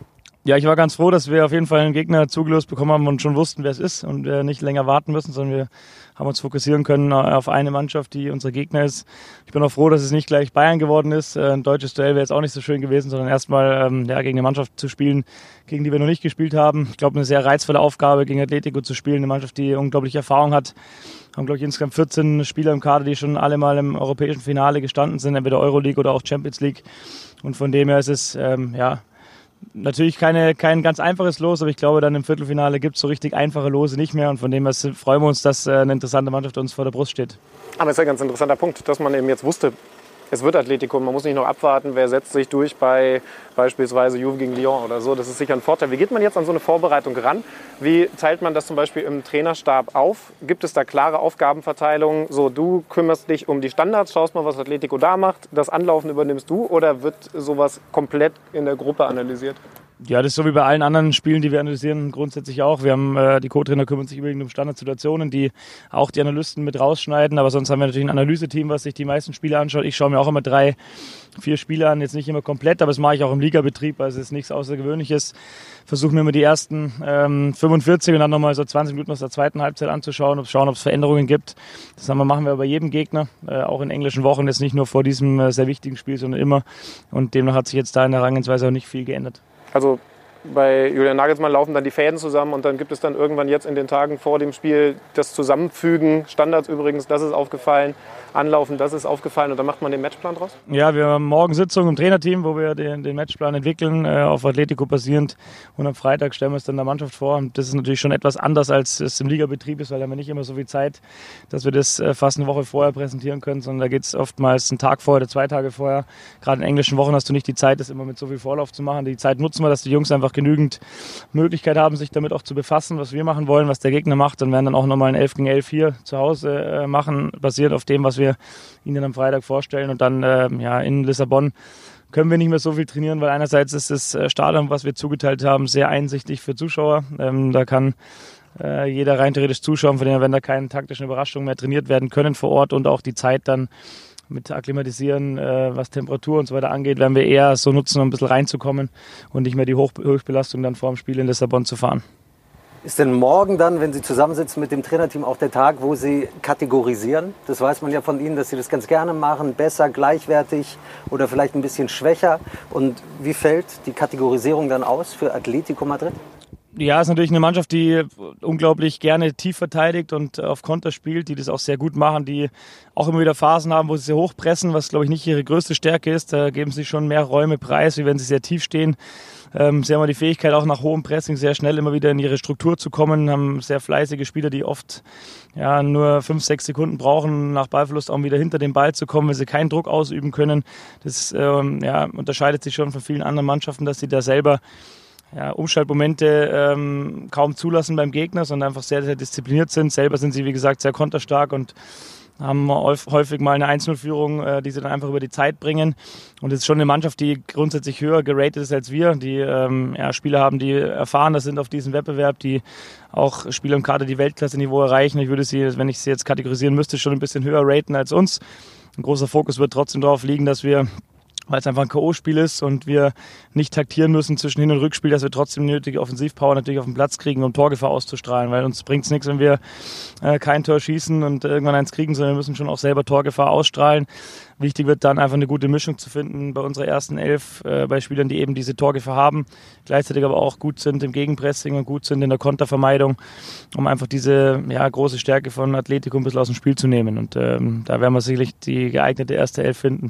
Ja, ich war ganz froh, dass wir auf jeden Fall einen Gegner zugelost bekommen haben und schon wussten, wer es ist und wir nicht länger warten müssen, sondern wir haben uns fokussieren können auf eine Mannschaft, die unser Gegner ist. Ich bin auch froh, dass es nicht gleich Bayern geworden ist. Ein deutsches Duell wäre jetzt auch nicht so schön gewesen, sondern erstmal ähm, ja, gegen eine Mannschaft zu spielen, gegen die wir noch nicht gespielt haben. Ich glaube, eine sehr reizvolle Aufgabe, gegen Atletico zu spielen, eine Mannschaft, die unglaubliche Erfahrung hat. Wir haben, glaube ich, insgesamt vierzehn Spieler im Kader, die schon alle mal im europäischen Finale gestanden sind, entweder Euroleague oder auch Champions League. Und von dem her ist es, ähm, ja, natürlich keine, kein ganz einfaches Los, aber ich glaube, dann im Viertelfinale gibt es so richtig einfache Lose nicht mehr und von dem her freuen wir uns, dass eine interessante Mannschaft uns vor der Brust steht. Aber es ist ein ganz interessanter Punkt, dass man eben jetzt wusste, es wird Atletico. Man muss nicht noch abwarten, wer setzt sich durch bei beispielsweise Juve gegen Lyon oder so. Das ist sicher ein Vorteil. Wie geht man jetzt an so eine Vorbereitung ran? Wie teilt man das zum Beispiel im Trainerstab auf? Gibt es da klare Aufgabenverteilungen? So, du kümmerst dich um die Standards, schaust mal, was Atletico da macht. Das Anlaufen übernimmst du oder wird sowas komplett in der Gruppe analysiert? Ja, das ist so wie bei allen anderen Spielen, die wir analysieren, grundsätzlich auch. Wir haben, äh, die Co-Trainer kümmern sich übrigens um Standardsituationen, die auch die Analysten mit rausschneiden. Aber sonst haben wir natürlich ein Analyseteam, was sich die meisten Spiele anschaut. Ich schaue mir auch immer drei, vier Spiele an, jetzt nicht immer komplett, aber das mache ich auch im Ligabetrieb, also es ist nichts Außergewöhnliches. Versuche mir immer die ersten ähm, fünfundvierzig und dann nochmal so zwanzig Minuten aus der zweiten Halbzeit anzuschauen, ob schauen, ob es Veränderungen gibt. Das haben wir, machen wir bei jedem Gegner, äh, auch in englischen Wochen, jetzt nicht nur vor diesem äh, sehr wichtigen Spiel, sondern immer. Und demnach hat sich jetzt da in der Herangehensweise auch nicht viel geändert. Also bei Julian Nagelsmann laufen dann die Fäden zusammen und dann gibt es dann irgendwann jetzt in den Tagen vor dem Spiel das Zusammenfügen. Standards übrigens, das ist aufgefallen. Anlaufen, das ist aufgefallen und dann macht man den Matchplan draus? Ja, wir haben morgen Sitzung im Trainerteam, wo wir den, den Matchplan entwickeln, äh, auf Atletico basierend. Und am Freitag stellen wir es dann der Mannschaft vor. Und das ist natürlich schon etwas anders, als es im Ligabetrieb ist, weil da haben wir nicht immer so viel Zeit, dass wir das äh, fast eine Woche vorher präsentieren können, sondern da geht es oftmals einen Tag vorher oder zwei Tage vorher. Gerade in englischen Wochen hast du nicht die Zeit, das immer mit so viel Vorlauf zu machen. Die Zeit nutzen wir, dass die Jungs einfach genügend Möglichkeit haben, sich damit auch zu befassen, was wir machen wollen, was der Gegner macht. Und werden dann auch nochmal ein elf gegen elf hier zu Hause äh, machen, basiert auf dem, was wir ihnen am Freitag vorstellen. Und dann äh, ja, in Lissabon können wir nicht mehr so viel trainieren, weil einerseits ist das Stadion, was wir zugeteilt haben, sehr einsichtig für Zuschauer. Ähm, da kann äh, jeder rein theoretisch zuschauen, von dem her, wenn da keine taktischen Überraschungen mehr trainiert werden können vor Ort und auch die Zeit dann mit Akklimatisieren, äh, was Temperatur und so weiter angeht, werden wir eher so nutzen, um ein bisschen reinzukommen und nicht mehr die Hoch- Hochbelastung dann vor dem Spiel in Lissabon zu fahren. Ist denn morgen dann, wenn Sie zusammensitzen mit dem Trainerteam, auch der Tag, wo Sie kategorisieren? Das weiß man ja von Ihnen, dass Sie das ganz gerne machen, besser, gleichwertig oder vielleicht ein bisschen schwächer. Und wie fällt die Kategorisierung dann aus für Atletico Madrid? Ja, ist natürlich eine Mannschaft, die unglaublich gerne tief verteidigt und auf Konter spielt, die das auch sehr gut machen, die auch immer wieder Phasen haben, wo sie sehr hoch pressen, was, glaube ich, nicht ihre größte Stärke ist. Da geben sie schon mehr Räume preis, wie wenn sie sehr tief stehen. Ähm, sie haben die Fähigkeit, auch nach hohem Pressing sehr schnell immer wieder in ihre Struktur zu kommen, haben sehr fleißige Spieler, die oft ja, nur fünf, sechs Sekunden brauchen, nach Ballverlust auch wieder hinter den Ball zu kommen, wenn sie keinen Druck ausüben können. Das ähm, ja, unterscheidet sich schon von vielen anderen Mannschaften, dass sie da selber ja, Umschaltmomente ähm, kaum zulassen beim Gegner, sondern einfach sehr, sehr diszipliniert sind. Selber sind sie, wie gesagt, sehr konterstark und haben häufig mal eine eins null Führung, äh, die sie dann einfach über die Zeit bringen. Und es ist schon eine Mannschaft, die grundsätzlich höher geratet ist als wir, die ähm, ja, Spieler haben, die erfahrener sind auf diesem Wettbewerb, die auch Spieler im Kader, die Weltklasse-Niveau erreichen. Ich würde sie, wenn ich sie jetzt kategorisieren müsste, schon ein bisschen höher raten als uns. Ein großer Fokus wird trotzdem darauf liegen, dass wir, weil es einfach ein K O-Spiel ist und wir nicht taktieren müssen zwischen Hin- und Rückspiel, dass wir trotzdem die nötige Offensivpower natürlich auf den Platz kriegen, um Torgefahr auszustrahlen, weil uns bringt es nichts, wenn wir äh, kein Tor schießen und irgendwann eins kriegen, sondern wir müssen schon auch selber Torgefahr ausstrahlen. Wichtig wird dann einfach eine gute Mischung zu finden bei unserer ersten Elf, äh, bei Spielern, die eben diese Torgefahr haben, gleichzeitig aber auch gut sind im Gegenpressing und gut sind in der Kontervermeidung, um einfach diese ja, große Stärke von Atletico ein bisschen aus dem Spiel zu nehmen. Und ähm, da werden wir sicherlich die geeignete erste Elf finden.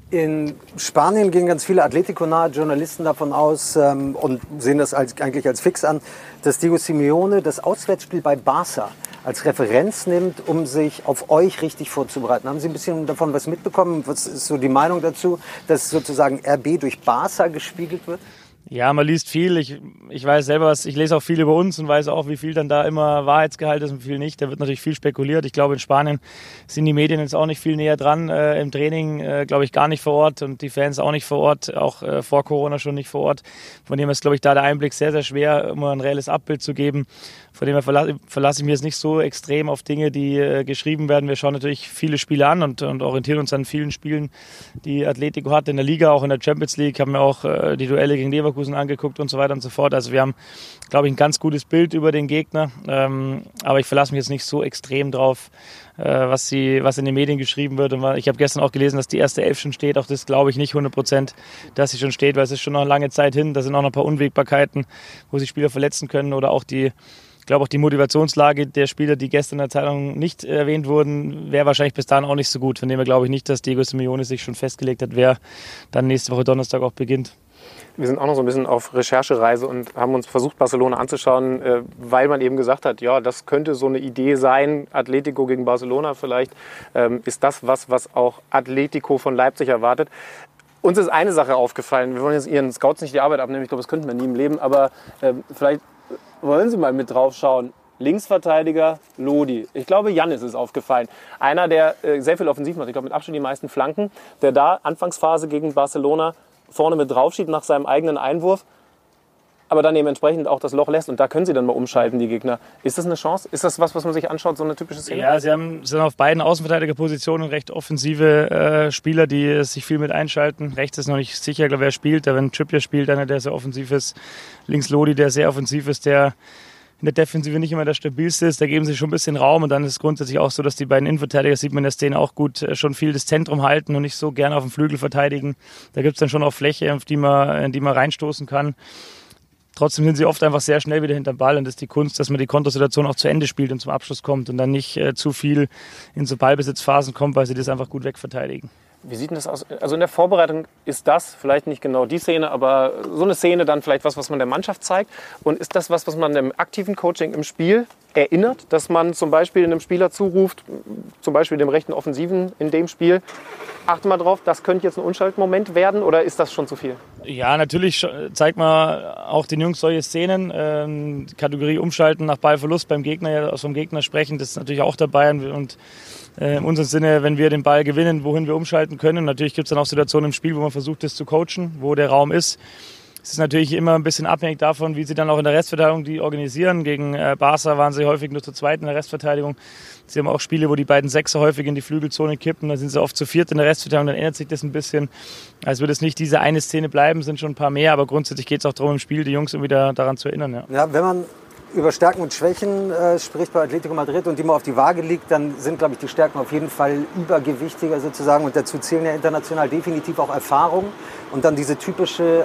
In Spanien gehen ganz viele Atletico-nahe Journalisten davon aus ähm, und sehen das als, eigentlich als fix an, dass Diego Simeone das Auswärtsspiel bei Barca als Referenz nimmt, um sich auf euch richtig vorzubereiten. Haben Sie ein bisschen davon was mitbekommen? Was ist so die Meinung dazu, dass sozusagen R B durch Barca gespiegelt wird? Ja, man liest viel. Ich, ich weiß selber, was, ich lese auch viel über uns und weiß auch, wie viel dann da immer Wahrheitsgehalt ist und wie viel nicht. Da wird natürlich viel spekuliert. Ich glaube, in Spanien sind die Medien jetzt auch nicht viel näher dran. Äh, Im Training, äh, glaube ich, gar nicht vor Ort und die Fans auch nicht vor Ort, auch äh, vor Corona schon nicht vor Ort. Von dem ist, glaube ich, da der Einblick sehr, sehr schwer, immer ein reelles Abbild zu geben. Von dem her verlasse, verlasse ich mich jetzt nicht so extrem auf Dinge, die äh, geschrieben werden. Wir schauen natürlich viele Spiele an und, und orientieren uns an vielen Spielen, die Atletico hat in der Liga, auch in der Champions League. Haben wir auch äh, die Duelle gegen Leverkusen Leverkusen angeguckt und so weiter und so fort. Also wir haben, glaube ich, ein ganz gutes Bild über den Gegner. Ähm, aber ich verlasse mich jetzt nicht so extrem drauf, äh, was, sie, was in den Medien geschrieben wird. Und ich habe gestern auch gelesen, dass die erste Elf schon steht. Auch das glaube ich nicht hundert Prozent, dass sie schon steht, weil es ist schon noch eine lange Zeit hin. Da sind auch noch ein paar Unwägbarkeiten, wo sich Spieler verletzen können oder auch die Ich glaube auch die Motivationslage der Spieler, die gestern in der Zeitung nicht erwähnt wurden, wäre wahrscheinlich bis dahin auch nicht so gut. Von dem her glaube ich nicht, dass Diego Simeone sich schon festgelegt hat, wer dann nächste Woche Donnerstag auch beginnt. Wir sind auch noch so ein bisschen auf Recherchereise und haben uns versucht, Barcelona anzuschauen, weil man eben gesagt hat, ja, das könnte so eine Idee sein, Atletico gegen Barcelona vielleicht. Ist das was, was auch Atletico von Leipzig erwartet? Uns ist eine Sache aufgefallen. Wir wollen jetzt Ihren Scouts nicht die Arbeit abnehmen. Ich glaube, das könnten wir nie im Leben. Aber vielleicht wollen Sie mal mit drauf schauen. Linksverteidiger Lodi. Ich glaube, Jan ist es aufgefallen. Einer, der äh, sehr viel offensiv macht. Ich glaube, mit Abstand die meisten Flanken. Der da Anfangsphase gegen Barcelona vorne mit drauf schiebt nach seinem eigenen Einwurf. Aber dann eben entsprechend auch das Loch lässt. Und da können Sie dann mal umschalten, die Gegner. Ist das eine Chance? Ist das was, was man sich anschaut, so eine typische Szene? Ja, sie haben, sind auf beiden Außenverteidigerpositionen recht offensive äh, Spieler, die sich viel mit einschalten. Rechts ist noch nicht sicher, wer spielt. Da wenn Trippier spielt, einer, der sehr offensiv ist. Links Lodi, der sehr offensiv ist, der in der Defensive nicht immer der stabilste ist. Da geben sie schon ein bisschen Raum. Und dann ist es grundsätzlich auch so, dass die beiden Innenverteidiger, sieht man in der Szene auch gut, schon viel das Zentrum halten und nicht so gerne auf dem Flügel verteidigen. Da gibt es dann schon auch Fläche, auf die man, in die man reinstoßen kann. Trotzdem sind sie oft einfach sehr schnell wieder hinterm Ball und das ist die Kunst, dass man die Kontersituation auch zu Ende spielt und zum Abschluss kommt und dann nicht äh, zu viel in so Ballbesitzphasen kommt, weil sie das einfach gut wegverteidigen. Wie sieht denn das aus? Also in der Vorbereitung ist das vielleicht nicht genau die Szene, aber so eine Szene dann vielleicht was, was man der Mannschaft zeigt. Und ist das was, was man im aktiven Coaching im Spiel erinnert, dass man zum Beispiel einem Spieler zuruft, zum Beispiel dem rechten Offensiven in dem Spiel, achte mal drauf, das könnte jetzt ein Unschaltmoment werden oder ist das schon zu viel? Ja, natürlich zeigt man auch den Jungs solche Szenen. Ähm, Kategorie Umschalten nach Ballverlust beim Gegner, ja, vom Gegner sprechen, das ist natürlich auch dabei. Und äh, in unserem Sinne, wenn wir den Ball gewinnen, wohin wir umschalten können. Und natürlich gibt es dann auch Situationen im Spiel, wo man versucht, das zu coachen, wo der Raum ist. Es ist natürlich immer ein bisschen abhängig davon, wie sie dann auch in der Restverteidigung die organisieren. Gegen äh, Barca waren sie häufig nur zu zweit in der Restverteidigung. Sie haben auch Spiele, wo die beiden Sechser häufig in die Flügelzone kippen. Da sind sie oft zu viert in der Restverteidigung. Dann ändert sich das ein bisschen. Also wird es nicht diese eine Szene bleiben, sind schon ein paar mehr. Aber grundsätzlich geht es auch darum, im Spiel die Jungs irgendwie da, daran zu erinnern. Ja. Ja, wenn man über Stärken und Schwächen äh, spricht bei Atletico Madrid und die mal auf die Waage liegt, dann sind, glaube ich, die Stärken auf jeden Fall übergewichtiger sozusagen. Und dazu zählen ja international definitiv auch Erfahrung und dann diese typische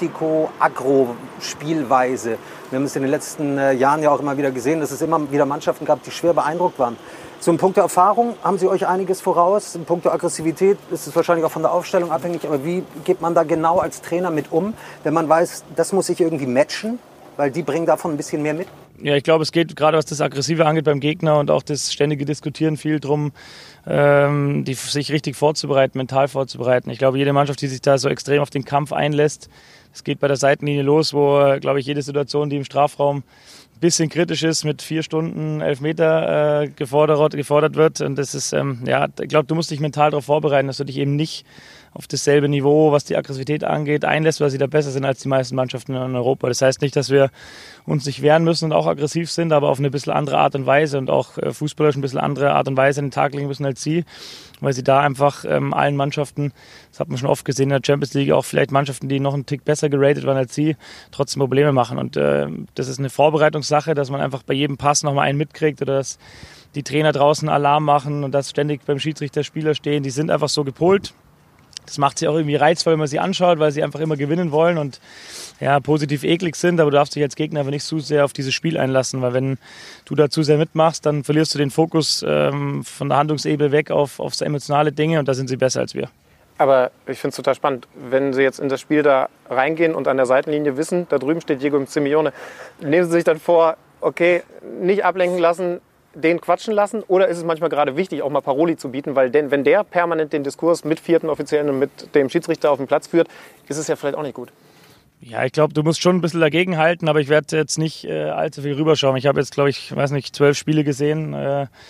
Atletico-Agro-Spielweise. Wir haben es in den letzten äh, Jahren ja auch immer wieder gesehen, dass es immer wieder Mannschaften gab, die schwer beeindruckt waren. So in puncto Erfahrung haben Sie euch einiges voraus. In puncto Aggressivität ist es wahrscheinlich auch von der Aufstellung abhängig. Aber wie geht man da genau als Trainer mit um, wenn man weiß, das muss ich irgendwie matchen? Weil die bringen davon ein bisschen mehr mit. Ja, ich glaube, es geht gerade, was das Aggressive angeht beim Gegner und auch das ständige Diskutieren viel drum, ähm, die, sich richtig vorzubereiten, mental vorzubereiten. Ich glaube, jede Mannschaft, die sich da so extrem auf den Kampf einlässt, es geht bei der Seitenlinie los, wo, glaube ich, jede Situation, die im Strafraum ein bisschen kritisch ist, mit vier Stunden Elfmeter äh, gefordert, gefordert wird. Und das ist, ähm, ja, ich glaube, du musst dich mental darauf vorbereiten, dass du dich eben nicht auf dasselbe Niveau, was die Aggressivität angeht, einlässt, weil sie da besser sind als die meisten Mannschaften in Europa. Das heißt nicht, dass wir uns nicht wehren müssen und auch aggressiv sind, aber auf eine bisschen andere Art und Weise und auch äh, fußballerisch ein bisschen andere Art und Weise in den Tag legen müssen als sie, weil sie da einfach ähm, allen Mannschaften, das hat man schon oft gesehen in der Champions League, auch vielleicht Mannschaften, die noch einen Tick besser geratet waren als sie, trotzdem Probleme machen. Und äh, das ist eine Vorbereitungssache, dass man einfach bei jedem Pass nochmal einen mitkriegt oder dass die Trainer draußen Alarm machen und dass ständig beim Schiedsrichter Spieler stehen, die sind einfach so gepolt. Das macht sie auch irgendwie reizvoll, wenn man sie anschaut, weil sie einfach immer gewinnen wollen und ja, positiv eklig sind. Aber du darfst dich als Gegner aber nicht zu sehr auf dieses Spiel einlassen, weil wenn du da zu sehr mitmachst, dann verlierst du den Fokus ähm, von der Handlungsebene weg auf, auf emotionale Dinge und da sind sie besser als wir. Aber ich finde es total spannend, wenn Sie jetzt in das Spiel da reingehen und an der Seitenlinie wissen, da drüben steht Diego Simeone, nehmen Sie sich dann vor, okay, nicht ablenken lassen, den quatschen lassen? Oder ist es manchmal gerade wichtig, auch mal Paroli zu bieten? Weil denn, wenn der permanent den Diskurs mit vierten Offiziellen und mit dem Schiedsrichter auf den Platz führt, ist es ja vielleicht auch nicht gut. Ja, ich glaube, du musst schon ein bisschen dagegen halten, aber ich werde jetzt nicht äh, allzu viel rüberschauen. Ich habe jetzt, glaube ich, weiß nicht, zwölf Spiele gesehen äh,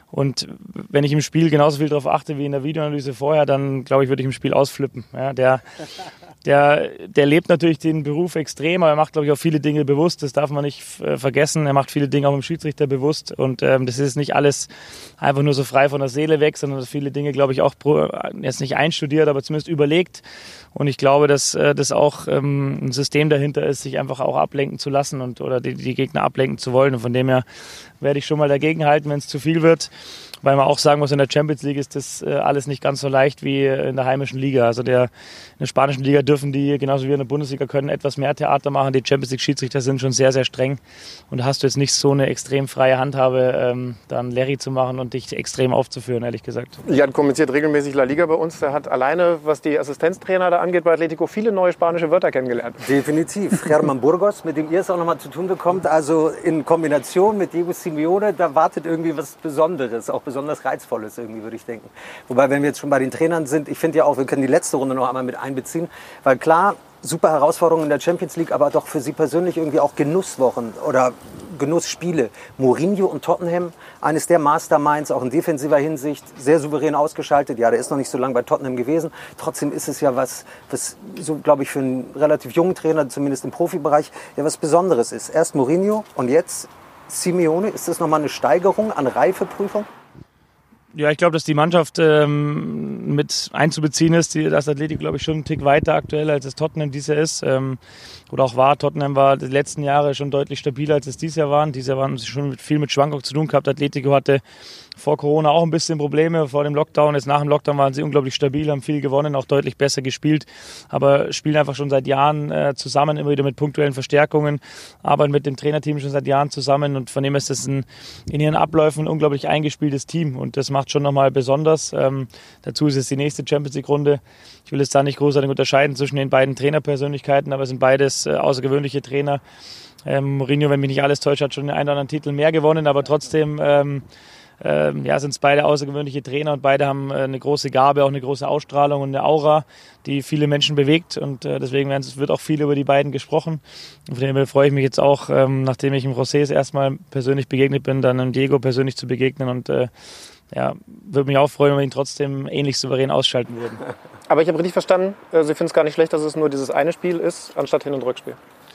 Und wenn ich im Spiel genauso viel darauf achte wie in der Videoanalyse vorher, dann glaube ich, würde ich im Spiel ausflippen. Ja, der, der, der lebt natürlich den Beruf extrem, aber er macht, glaube ich, auch viele Dinge bewusst. Das darf man nicht äh, vergessen. Er macht viele Dinge auch im Schiedsrichter bewusst. Und ähm, das ist nicht alles einfach nur so frei von der Seele weg, sondern viele Dinge, glaube ich, auch pro, jetzt nicht einstudiert, aber zumindest überlegt. Und ich glaube, dass äh, das auch ähm, ein System dahinter ist, sich einfach auch ablenken zu lassen und oder die, die Gegner ablenken zu wollen. Und von dem her werde ich schon mal dagegen halten, wenn es zu viel wird. Weil man auch sagen muss, in der Champions League ist das äh, alles nicht ganz so leicht wie in der heimischen Liga. Also der, in der spanischen Liga dürfen die, genauso wie in der Bundesliga, können etwas mehr Theater machen. Die Champions League Schiedsrichter sind schon sehr, sehr streng. Und da hast du jetzt nicht so eine extrem freie Handhabe, ähm, dann Larry zu machen und dich extrem aufzuführen, ehrlich gesagt. Jan kommentiert regelmäßig La Liga bei uns. Der hat alleine, was die Assistenztrainer da angeht, bei Atletico viele neue spanische Wörter kennengelernt. Definitiv. Germán Burgos, mit dem ihr es auch nochmal zu tun bekommt. Also in Kombination mit Diego Simeone, da wartet irgendwie was Besonderes, auch besonders Reizvolles irgendwie, würde ich denken. Wobei, wenn wir jetzt schon bei den Trainern sind, ich finde ja auch, wir können die letzte Runde noch einmal mit einbeziehen, weil klar, super Herausforderungen in der Champions League, aber doch für Sie persönlich irgendwie auch Genusswochen oder Genussspiele. Mourinho und Tottenham, eines der Masterminds, auch in defensiver Hinsicht, sehr souverän ausgeschaltet. Ja, der ist noch nicht so lange bei Tottenham gewesen. Trotzdem ist es ja was, was so, glaube ich, für einen relativ jungen Trainer, zumindest im Profibereich, ja was Besonderes ist. Erst Mourinho und jetzt Simeone. Ist das nochmal eine Steigerung an Reifeprüfung? Ja, ich glaube, dass die Mannschaft ähm, mit einzubeziehen ist. Die, das Atletico, glaube ich, schon einen Tick weiter aktuell, als es Tottenham dieses Jahr ist. Ähm, oder auch war. Tottenham war die letzten Jahre schon deutlich stabiler, als es dieses Jahr waren. Dieses Jahr waren sie schon mit, viel mit Schwankungen zu tun gehabt. Atletico hatte vor Corona auch ein bisschen Probleme, vor dem Lockdown. Jetzt nach dem Lockdown waren sie unglaublich stabil, haben viel gewonnen, auch deutlich besser gespielt. Aber spielen einfach schon seit Jahren äh, zusammen, immer wieder mit punktuellen Verstärkungen. Arbeiten mit dem Trainerteam schon seit Jahren zusammen. Und von dem ist das ein, in ihren Abläufen ein unglaublich eingespieltes Team. Und das macht schon nochmal besonders. Ähm, dazu ist es die nächste Champions League-Runde. Ich will jetzt da nicht großartig unterscheiden zwischen den beiden Trainerpersönlichkeiten, aber es sind beides äh, außergewöhnliche Trainer. Ähm, Mourinho, wenn mich nicht alles täuscht, hat schon den einen oder anderen Titel mehr gewonnen, aber trotzdem ähm, ähm, ja, sind es beide außergewöhnliche Trainer und beide haben äh, eine große Gabe, auch eine große Ausstrahlung und eine Aura, die viele Menschen bewegt und äh, deswegen wird auch viel über die beiden gesprochen. Und von dem freue ich mich jetzt auch, ähm, nachdem ich im José erstmal persönlich begegnet bin, dann im Diego persönlich zu begegnen und äh, ja, würde mich auch freuen, wenn wir ihn trotzdem ähnlich souverän ausschalten würden. Aber ich habe richtig verstanden, Sie finden es gar nicht schlecht, dass es nur dieses eine Spiel ist, anstatt Hin- und Rückspiel.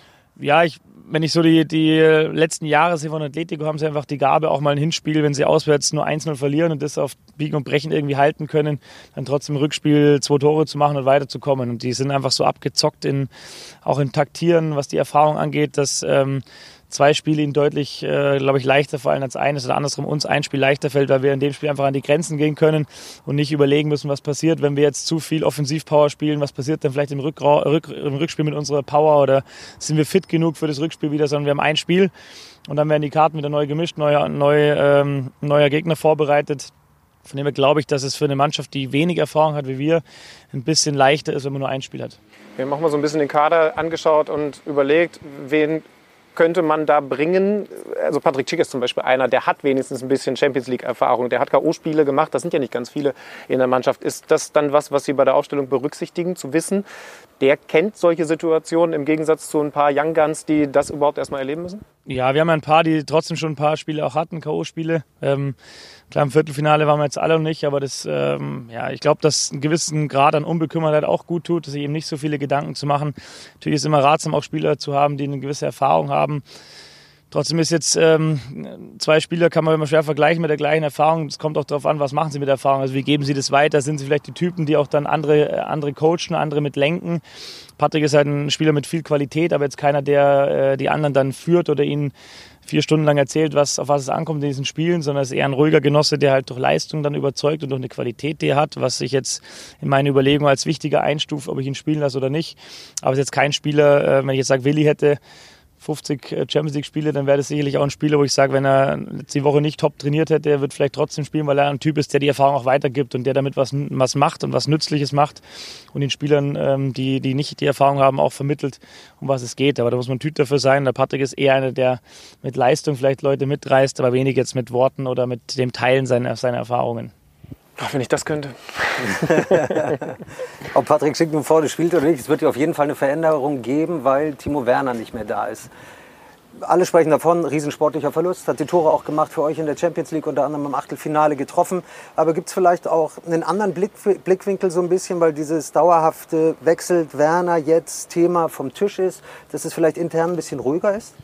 Ja, ich, wenn ich so die, die letzten Jahre sehe von Atletico, haben sie einfach die Gabe, auch mal ein Hinspiel, wenn sie auswärts nur eins null verlieren und das auf Biegen und Brechen irgendwie halten können, dann trotzdem im Rückspiel zwei Tore zu machen und weiterzukommen. Und die sind einfach so abgezockt, in, auch im Taktieren, was die Erfahrung angeht, dass ähm, zwei Spiele ihnen deutlich, äh, glaube ich, leichter fallen als eines oder andersrum uns ein Spiel leichter fällt, weil wir in dem Spiel einfach an die Grenzen gehen können und nicht überlegen müssen, was passiert, wenn wir jetzt zu viel Offensivpower spielen, was passiert dann vielleicht im, Rückra- Rück- im Rückspiel mit unserer Power oder sind wir fit genug für das Rückspiel wieder, sondern wir haben ein Spiel und dann werden die Karten wieder neu gemischt, neuer, neu, ähm, neuer Gegner vorbereitet. Von dem her glaube ich, dass es für eine Mannschaft, die wenig Erfahrung hat wie wir, ein bisschen leichter ist, wenn man nur ein Spiel hat. Wir haben auch mal so ein bisschen den Kader angeschaut und überlegt, wen könnte man da bringen? Also Patrick Schick ist zum Beispiel einer, der hat wenigstens ein bisschen Champions League-Erfahrung. Der hat K O-Spiele gemacht, das sind ja nicht ganz viele in der Mannschaft. Ist das dann was, was Sie bei der Aufstellung berücksichtigen, zu wissen, der kennt solche Situationen im Gegensatz zu ein paar Young Guns, die das überhaupt erstmal erleben müssen? Ja, wir haben ja ein paar, die trotzdem schon ein paar Spiele auch hatten, K O-Spiele. Ähm, klar, im Viertelfinale waren wir jetzt alle noch nicht, aber das, ähm, ja, ich glaube, dass einen gewissen Grad an Unbekümmertheit auch gut tut, dass sich eben nicht so viele Gedanken zu machen. Natürlich ist es immer ratsam, auch Spieler zu haben, die eine gewisse Erfahrung haben. Trotzdem ist jetzt ähm, zwei Spieler, kann man immer schwer vergleichen mit der gleichen Erfahrung. Es kommt auch darauf an, was machen sie mit der Erfahrung. Also wie geben sie das weiter? Sind sie vielleicht die Typen, die auch dann andere, andere coachen, andere mit lenken? Patrick ist halt ein Spieler mit viel Qualität, aber jetzt keiner, der äh, die anderen dann führt oder ihnen vier Stunden lang erzählt, was, auf was es ankommt in diesen Spielen, sondern ist eher ein ruhiger Genosse, der halt durch Leistung dann überzeugt und durch eine Qualität, die er hat, was ich jetzt in meiner Überlegung als wichtiger einstufe, ob ich ihn spielen lasse oder nicht. Aber es ist jetzt kein Spieler, äh, wenn ich jetzt sage, Willi hätte fünfzig Champions League Spiele, dann wäre das sicherlich auch ein Spieler, wo ich sage, wenn er jetzt die Woche nicht top trainiert hätte, er wird vielleicht trotzdem spielen, weil er ein Typ ist, der die Erfahrung auch weitergibt und der damit was, was macht und was Nützliches macht und den Spielern, ähm, die, die nicht die Erfahrung haben, auch vermittelt, um was es geht. Aber da muss man ein Typ dafür sein. Der Patrick ist eher einer, der mit Leistung vielleicht Leute mitreißt, aber wenig jetzt mit Worten oder mit dem Teilen seiner, seiner Erfahrungen. Ach, wenn ich das könnte. Ob Patrick Schick nun vorne spielt oder nicht, es wird ja auf jeden Fall eine Veränderung geben, weil Timo Werner nicht mehr da ist. alle sprechen davon, riesensportlicher Verlust, hat die Tore auch gemacht für euch in der Champions League, unter anderem im Achtelfinale getroffen. Aber gibt es vielleicht auch einen anderen Blick, Blickwinkel so ein bisschen, weil dieses dauerhafte wechselt Werner jetzt Thema vom Tisch ist, dass es vielleicht intern ein bisschen ruhiger ist?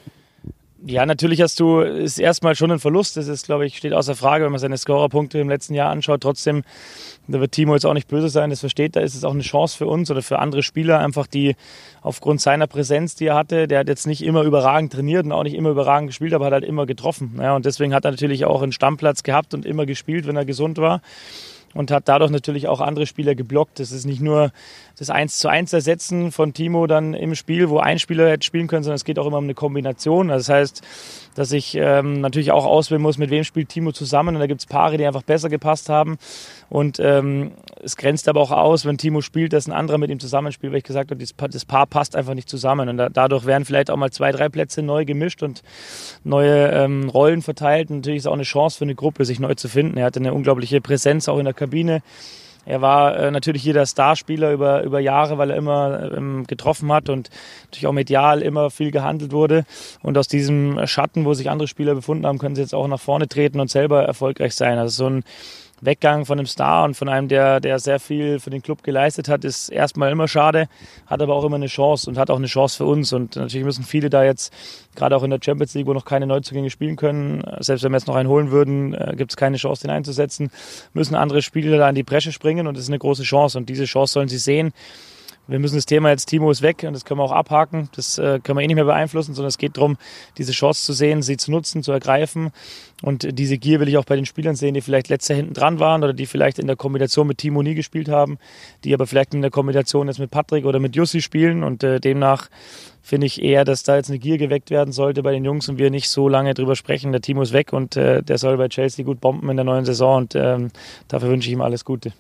Ja, natürlich hast du, ist erstmal schon ein Verlust. Das ist, glaube ich, steht außer Frage, wenn man seine Scorerpunkte im letzten Jahr anschaut. Trotzdem, da wird Timo jetzt auch nicht böse sein, das versteht, da ist es auch eine Chance für uns oder für andere Spieler, einfach die aufgrund seiner Präsenz, die er hatte, der hat jetzt nicht immer überragend trainiert und auch nicht immer überragend gespielt, aber hat halt immer getroffen. Ja, und deswegen hat er natürlich auch einen Stammplatz gehabt und immer gespielt, wenn er gesund war. Und hat dadurch natürlich auch andere Spieler geblockt. Das ist nicht nur das eins zu eins Ersetzen von Timo dann im Spiel, wo ein Spieler hätte spielen können, sondern es geht auch immer um eine Kombination. Also das heißt, dass ich ähm, natürlich auch auswählen muss, mit wem spielt Timo zusammen. Und da gibt es Paare, die einfach besser gepasst haben. Und ähm, es grenzt aber auch aus, wenn Timo spielt, dass ein anderer mit ihm zusammenspielt, weil ich gesagt habe, das Paar, das Paar passt einfach nicht zusammen. Und da, dadurch werden vielleicht auch mal zwei, drei Plätze neu gemischt und neue ähm, Rollen verteilt. Und natürlich ist es auch eine Chance für eine Gruppe, sich neu zu finden. Er hatte eine unglaubliche Präsenz auch in der Kabine. Er war äh, natürlich hier der Starspieler über, über Jahre, weil er immer ähm, getroffen hat und natürlich auch medial immer viel gehandelt wurde. Und aus diesem Schatten, wo sich andere Spieler befunden haben, können sie jetzt auch nach vorne treten und selber erfolgreich sein. Also so ein Weggang von einem Star und von einem, der, der sehr viel für den Club geleistet hat, ist erstmal immer schade, hat aber auch immer eine Chance und hat auch eine Chance für uns. Und natürlich müssen viele da jetzt, gerade auch in der Champions League, wo noch keine Neuzugänge spielen können, selbst wenn wir jetzt noch einen holen würden, gibt es keine Chance, den einzusetzen, müssen andere Spieler da in die Bresche springen und das ist eine große Chance. Und diese Chance sollen sie sehen. Wir müssen das Thema jetzt, Timo ist weg und das können wir auch abhaken. Das äh, können wir eh nicht mehr beeinflussen, sondern es geht darum, diese Chance zu sehen, sie zu nutzen, zu ergreifen. Und diese Gier will ich auch bei den Spielern sehen, die vielleicht letztes Jahr hinten dran waren oder die vielleicht in der Kombination mit Timo nie gespielt haben, die aber vielleicht in der Kombination jetzt mit Patrick oder mit Jussi spielen. Und äh, demnach finde ich eher, dass da jetzt eine Gier geweckt werden sollte bei den Jungs und wir nicht so lange drüber sprechen. Der Timo ist weg und äh, der soll bei Chelsea gut bomben in der neuen Saison und ähm, dafür wünsche ich ihm alles Gute.